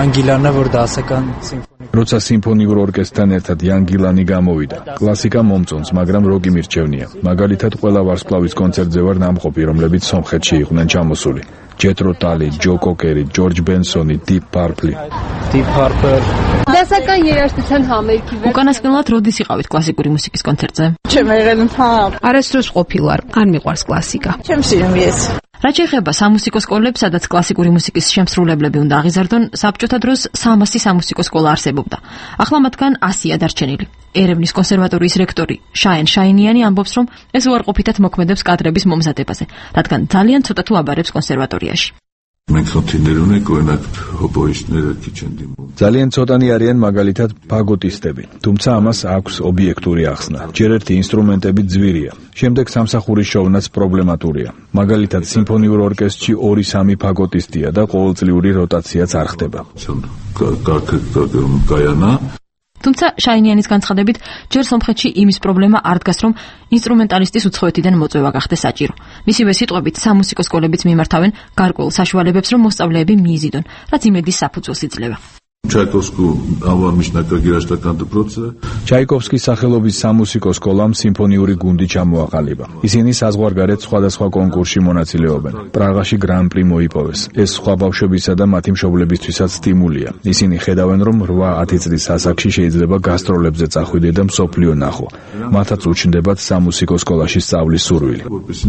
როცა სიმფონიურ ორკესტრთან ერთად იან გილანი გამოვიდა. კლასიკა მომწონს, მაგრამ როკი მირჩევნია. მაგალითად, ყველა ვარსკვლავის კონცერტზე ვარ ნამყოფი, რომლებიც სომხეთში იყვნენ ჩამოსული. ჯეთრო ტალი, ჯო კოკერი, ჯორჯ ბენსონი, დიპ პარპლი. უკანასკნელად როდის იყავით კლასიკური მუსიკის კონცერტზე? არასდროს ყოფილ ვარ, არ მიყვარს კლასიკა. რაც შეეხება სამუსიკო სკოლებს, სადაც კლასიკური მუსიკის შემსრულებლები უნდა აღიზარდონ, საბჭოთა დროს 300 სამუსიკო სკოლა არსებობდა. ახლა მათგან 100-ია დარჩენილი. ერევნის კონსერვატორიის რექტორი შაენ შაინიანი ამბობს, რომ ეს უარყოფითად მოქმედებს კადრების მომზადებაზე, რადგან ძალიან ცოტა თუ აბარებს კონსერვატორიაში. ძალიან ცოტანი არიან მაგალითად ფაგოტისტები, თუმცა ამას აქვს ობიექტური ახსნა. ჯერ ერთი ინსტრუმენტები ძვირია. შემდეგ სამსახურის შოვნაც პრობლემატურია. მაგალითად სიმფონიურ ორკესტრში 2-3 ფაგოტისტია და ყოველწლიური როტაციაც არ ხდება. თუმცა შაინიანის განცხადებით, ჯერ სომხეთში იმის პრობლემა არ დგას, რომ ინსტრუმენტალისტის უცხოეთიდან მოწვევა გახდეს საჭირო. მისივე სიტყვებით, სამუსიკო სკოლებიც მიმართავენ გარკვეულ საშუალებებს, რომ მოსწავლეები მიიზიდონ, რაც იმედის საფუძველს იძლევა. ჩაიკოვსკის სახელობის სამუსიკო სკოლამ სიმფონიური გუნდი ჩამოაყალიბა. ისინი საზღვარგარეთ სხვადასხვა კონკურსში მონაწილეობენ. პრაღაში გრან-პრი მოიპოვეს. ეს სხვა ბავშვებისა და მათი მშობლებისთვისაც სტიმულია. ისინი ხედავენ, რომ 8-10 წლის ასაკში შეიძლება გასტროლებზე წახვიდე და მსოფლიო ნახო. მათაც უჩნდებათ სამუსიკო სკოლაში სწავლის სურვილი.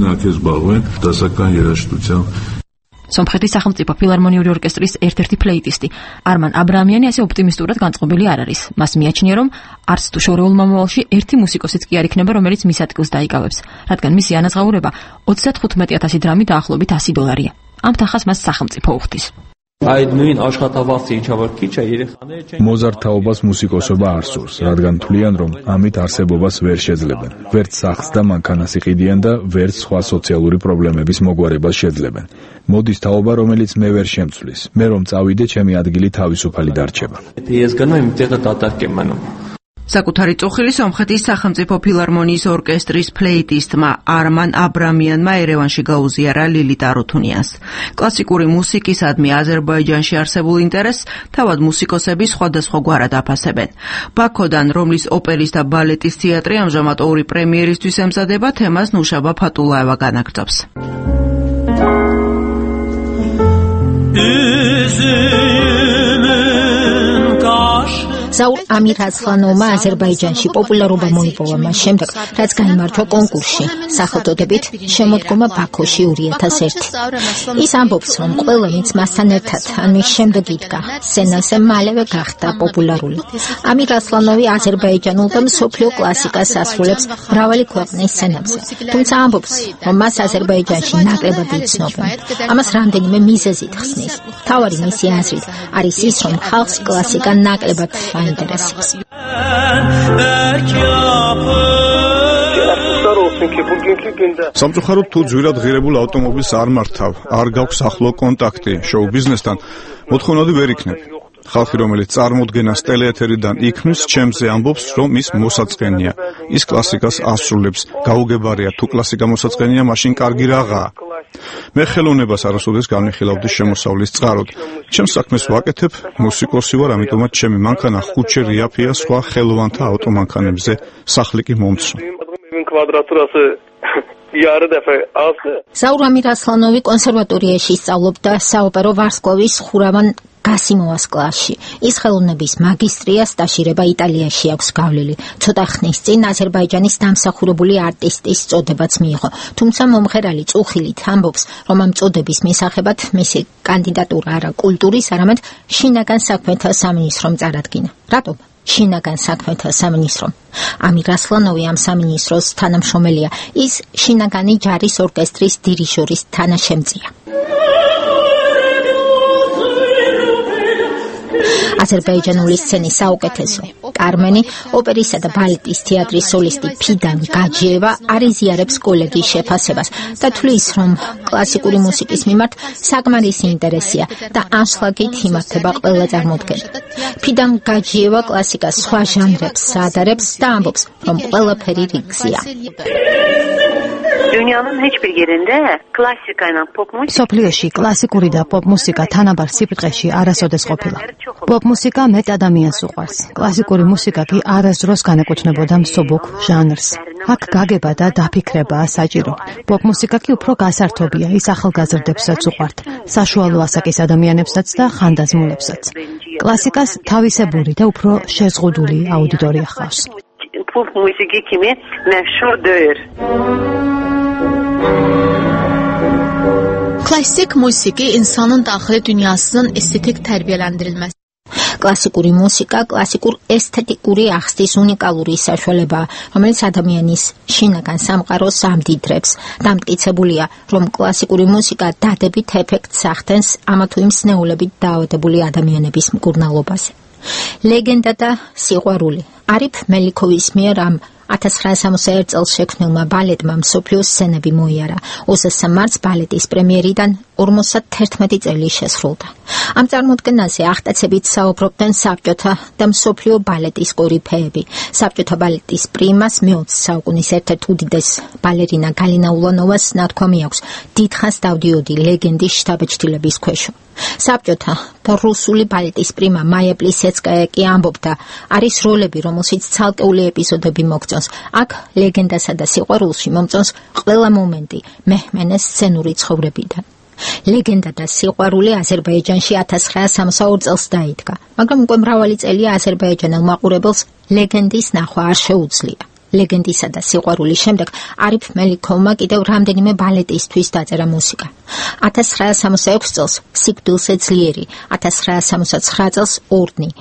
სომხეთის სახელმწიფო ფილარმონიული ორკესტრის ერთ-ერთი ფლეიტისტი არმან აბრამიანი ასე ოპტიმისტურად განწყობილი არ არის. მას მიაჩნია, რომ არც თუ შორეულ მომავალში ერთი მუსიკოსიც კი არ იქნება, რომელიც მის ადგილს დაიკავებს, რადგან მისი ანაზღაურება 35,000 დრამი დაახლოებით $100. ამ თანხას მას სახელმწიფო უხდის. მოზარდ თაობას მუსიკოსობა არ სურს, რადგან თვლიან, რომ ამით არსებობას ვერ შეძლებენ. ვერც სახლს და მანქანას იყიდიან და ვერც სხვა სოციალური პრობლემების მოგვარებას შეძლებენ. მოდის თაობა, რომელიც მე ვერ შემცვლის. მე რომ წავიდე, ჩემი ადგილი თავისუფალი დარჩება. საკუთარი წუხილი სომხეთის სახელმწიფო ფილარმონიის ორკესტრის ფლეიტისტმა არმან აბრამიანმა ერევანში გაუზიარა ლილიტ არუთუნიანს. კლასიკური მუსიკისადმი აზერბაიჯანში არსებულ ინტერესს თავად მუსიკოსები სხვადასხვაგვარად აფასებენ. ბაქოდან, რომლის ოპერის და ბალეტის თეატრი ამჟამად 2 პრემიერისთვის ემზადება, თემას ნუშაბა ფატულაევა განაგრძობს. ზაურ ამირასლანოვმა აზერბაიჯანში პოპულარობა მოიპოვა მას შემდეგ, რაც გაიმარჯვა კონკურსში, სახელწოდებით შემოდგომა ბაქოში 2001. ის ამბობს, რომ ყველა ვინც მასთან ერთად ან მის შემდეგ იდგა, სცენაზე მალევე გახდა პოპულარული. ამირასლანოვი აზერბაიჯანულ და მსოფლიო კლასიკას ასრულებს მრავალი ქვეყნის სცენებზე, თუმცა ამბობს, რომ მას აზერბაიჯანში ნაკლებად იცნობენ. ამას რამდენიმე მიზეზით ხსნის. მთავარი მისი აზრით არის ის, რომ ხალხს კლასიკა ნაკლებად აინტერესებს. სამწუხაროდ თუ ძვირად ღირებულ ავტომობილს არ მართავ, არ გაქვს ახლო კონტაქტი შოუ ბიზნესთან, მოთხოვნადი ვერ იქნებ. ხალხი, რომელიც წარმოდგენას ტელეეთერიდან იქმნის, ჩემზე ამბობს, რომ ის მოსაწყენია. ის კლასიკას ასრულებს, გაუგებარია, თუ კლასიკა მოსაწყენია, მაშინ კარგი რაღაცაა. მე ხელოვნებას არასოდეს განვიხილავდი შემოსავლის წყაროდ. ჩემს საქმეს ვაკეთებ, მუსიკოსი ვარ, ამიტომაც ჩემი მანქანა 5 რიაფია სხვა ხელოვანთა ავტომანქანებზე, სახლი კი მომცრო. ზაურ ამირასლანოვი კონსერვატორიაში სწავლობდა საოპერო ვარსკვლავის ხურავან გასიმოვას კლასში. ის ხელოვნების მაგისტრია სტაჟირება იტალიაში აქვს გავლილი. ცოტა ხნის წინ აზერბაიჯანის დამსახურებული არტისტის წოდებაც მიიღო. თუმცა მომღერალი წუხილით ამბობს, რომ ამ წოდების მისაღებად მისი კანდიდატურა არა კულტურის, არამედ შინაგან საქმეთა სამინისტრომ წარადგინა. რატომ? შინაგან საქმეთა სამინისტრომ. ამირასლანოვი ამ სამინისტროს თანამშრომელია. ის შინაგანი ჯარის ორკესტრის დირიჟორის თანაშემწეა. აზერბაიჯანული სცენის საუკეთესო კარმენი, ოპერისა და ბალეტის თეატრის სოლისტი ფიდან გაჯიევა არ იზიარებს კოლეგის შეფასებას და თვლის, რომ კლასიკური მუსიკის მიმართ საკმარისი ინტერესია და ანშლაგით იმართება ყველა წარმოდგენა. ფიდან გაჯიევა კლასიკას სხვა ჟანრებს საადარებს და ამბობს, რომ ყველაფერი რიგზეა. Dünyanın heç bir yerində klassika ilə pop musika სოფლიოში კლასიკური და პოპ მუსიკა თანაბარ სიბრტყეში არასოდეს ყოფილა. პოპ მუსიკა მეტ ადამიანს უყვარს. კლასიკური მუსიკა კი არასდროს განეკუთვნებოდა მსუბუქ ჟანრს. აქ გაგება და დაფიქრებაა საჭირო. პოპ მუსიკა კი უფრო გასართობია, ის ახალგაზრდებსაც უყვართ, საშუალო ასაკის ადამიანებსაც და ხანდაზმულებსაც. კლასიკას თავისებური და უფრო შეზღუდული აუდიტორია ჰყავს. pop musiki kimi məşhur deyil. Klassik musiqi insanın daxili dünyasının estetik tərbiyələndirilməsi. კლასიკური მუსიკა კლასიკურ ესთეტიკური ახსნის უნიკალური საშუალებაა, რომელიც ადამიანის შინაგან სამყაროს ამდიდრებს. დამტკიცებულია, რომ კლასიკური მუსიკა დადებით ეფექტს ახდენს ამა თუ იმ სნეულებით დაავადებული ადამიანების მკურნალობაზე. ლეგენდა და სიყვარული. არიფ მელიქოვის მიერ ამ 1961 წელს შექმნილმა ბალეტმა მსოფლიო სცენები მოიარა. 20 მარტს ბალეტის პრემიერიდან 51 წელი შესრულდა. ამ წარმოდგენაზე ახტაცებით საუბრობდნენ საბჭოთა და მსოფლიო ბალეტის კორიფეები. საბჭოთა ბალეტის პრიმას მე-20 საუკუნის ერთ-ერთ უდიდეს ბალერინა გალინა ულანოვას ნათქვამი აქვს, დიდხანს დავდიოდი ლეგენდის შთაბეჭდილების ქვეშ. საბჭოთა და რუსული ბალეტის პრიმა მაია პლისეცკაია კი ამბობდა, არის როლები, რომელშიც ცალკეული ეპიზოდები მოგწონს. აქ ლეგენდასა და სიყვარულში მომწონს ყველა მომენტი მეჰმენეს სცენური ცხოვრებიდან. ლეგენდა და სიყვარული აზერბაიჯანში 1962 წელს დაიდგა, მაგრამ უკვე მრავალი წელია აზერბაიჯანელ მაყურებელს ლეგენდის ნახვა არ შეუძლია. ლეგენდისა და სიყვარულის შემდეგ არიფ მელიქოვმა კიდევ რამდენიმე ბალეტისთვის დაწერა მუსიკა. 1966 წელს სიკვდილზე ძლიერი, 1969 წელს ორდნი,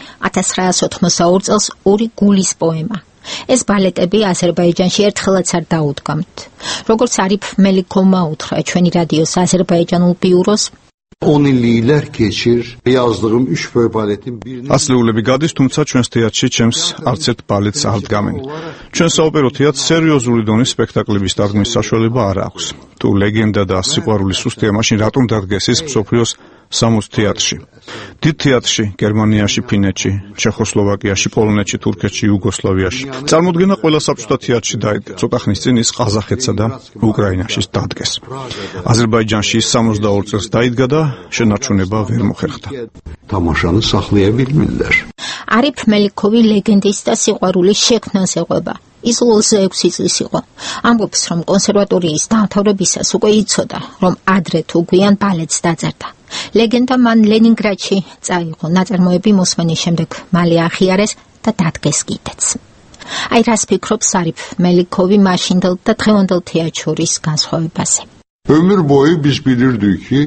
1982 წელს ორი გულის პოემა. ეს ბალეტები აზერბაიჯანში ერთხელაც არ დაუდგამთ. როგორც არიფ მელიქოვმა უთხრა ჩვენი რადიოს აზერბაიჯანულ ბიუროს, On illiklər keçir. Yazdığım 3 böyük baletin birini ასლეულები გადის, თუმცა ჩვენს თეატრში ჩემს არც ერთ ბალეტს არ დგამენ. ჩვენ საოპერო თეატრს სერიოზული დონის სპექტაკლების დადგმის საშუალება არ აქვს. თუ ლეგენდა და სიყვარული სუსტია, მაშინ რატომ დადგეს ის მსოფლიოს 60 თეატრში? დიდ თეატრში, გერმანიაში, ფინეთში, ჩეხოსლოვაკიაში, პოლონეთში, თურქეთში, იუგოსლავიაში. წარმოდგენა ყველა საბჭოთა თეატრში დაიდგა. ცოტა ხნის წინ ის ყაზახეთსა და უკრაინაში დადგეს. აზერბაიჯანში 62 წელს დაიდგა და შენარჩუნება ვერ მოხერხდა. tamaşanı saxlaya bilmirlər. არიფ მელიქოვი ლეგენდის და სიყვარულის შექმნას ეყვება. ის 26 წლის იყო. ამბობს, რომ კონსერვატორიის დამთავრებისას უკვე იცოდა, რომ ადრე თუ გვიან ბალეტს დაწერდა. ლეგენდა მან ლენინგრადში წაიღო. ნაწარმოები მოსმენის შემდეგ მალე აღიარეს და დადგეს კიდეც. აი რას ფიქრობს არიფ მელიქოვი მაშინდელ და დღევანდელ თეატრ შორის განსხვავებაზე. Ömür boyu biz bilirdik ki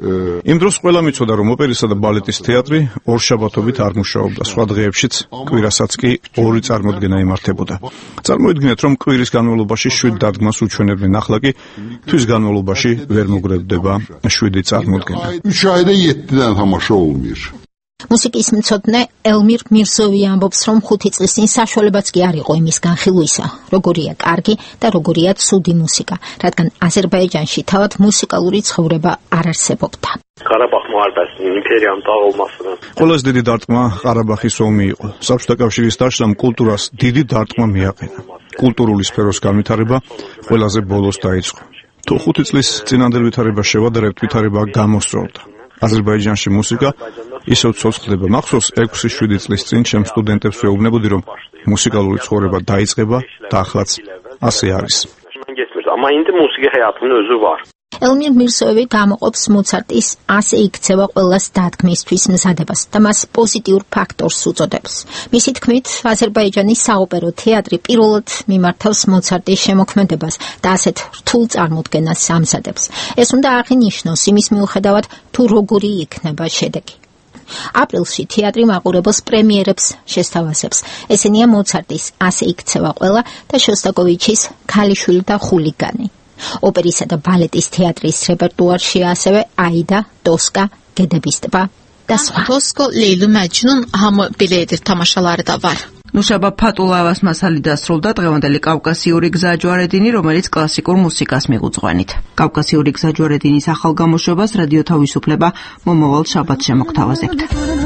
იმ დროს ყველა მიცოდა, რომ ოპერისა და ბალეტის თეატრი ორშაბათობით არ მუშაობდა. სხვა დღეებშიც კვირასაც კი ორი წარმოდგენა იმართებოდა. წარმოიდგინეთ, რომ კვირის განმავლობაში 7 დადგმას უჩვენებენ, ახლა კი თვის განმავლობაში ვერ მოგრებდება 7 წარმოდგენა. 3 ayda 7-dən tamaşa olmuyor. მუსიკის მცოდნე ელმირ მირზოვი ამბობს, რომ 5 წლის წინ საშუალებაც კი არ იყო იმის განხილვისა, როგორია კარგი და როგორია ცუდი მუსიკა, რადგან აზერბაიჯანში თავად მუსიკალური ცხოვრება არ არსებობდა. Qarabağ müharibəsinin, imperiyanın dağılmasının. ყველაზე დიდი დარტყმა ყარაბაღის ომი იყო. საბჭოთა კავშირის დაშლამ კულტურას დიდი დარტყმა მიაყენა. კულტურული სფეროს განვითარება ყველაზე ბოლოს დაიწყო. თუ 5 წლის წინანდელ ვითარებას შევადარებთ, ვითარება გამოსწორდა. აზერბაიჯანში მუსიკა ისევ ცოცხლ ხდება. მახსოვს 6-7 წლის წინ ჩემ სტუდენტებს ვეუბნებოდი, რომ მუსიკალური ცხოვრება დაიწყება და ახლაც ასე არის. Amma indi musiqi həyatının özü var. ელმირ მირზოვი გამოყოფს მოცარტის ასე იქცევა ყველას დადგმისთვის მზადებას და მას პოზიტიურ ფაქტორს უწოდებს. მისი თქმით, აზერბაიჯანის საოპერო თეატრი პირველად მიმართავს მოცარტის შემოქმედებას და ასეთ რთულ წარმოდგენას ამზადებს. ეს უნდა აღინიშნოს იმის მიუხედავად, თუ როგორი იქნება შედეგი. აპრილში თეატრი მაყურებელს პრემიერებს შესთავაზებს. ესენია მოცარტის ასე იქცევა ყველა და შოსტაკოვიჩის ქალიშვილი და ხულიგანი. ოპერისა და ბალეტის თეატრის რეპერტუარში ასევე აიდა, ტოსკა, გედების ტბა, და სხვა. Rosco, Leylu Majnun hamı belə edir tamaşaları da var. ნუშაბა ფატულავას მასალი დასრულდა დღევანდელი კავკასიური გზაჯვარედინი, რომელიც კლასიკურ მუსიკას მიგუძღვენით. კავკასიური გზაჯვარედინის ახალ გამოშვებას რადიო თავისუფლება მომავალ შაბათს შემოგთავაზებთ.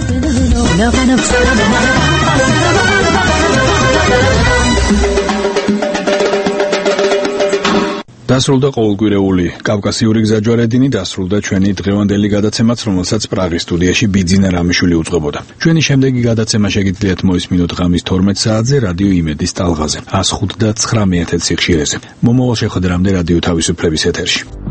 დასრულდა ყოველკვირეული კავკასიური გზაჯვარედინი, დასრულდა ჩვენი დღევანდელი გადაცემაც, რომელსაც პრაღის სტუდიაში ბიძინა რამიშვილი უწყებოდა. ჩვენი შემდეგი გადაცემა შეგიძლიათ მოისმინოთ ღამის 12 საათზე რადიო იმედის ტალღაზე 105.9 MHz სიხშირეზე. მომავალ შეხვედრამდე რადიო თავისუფლების ეთერში.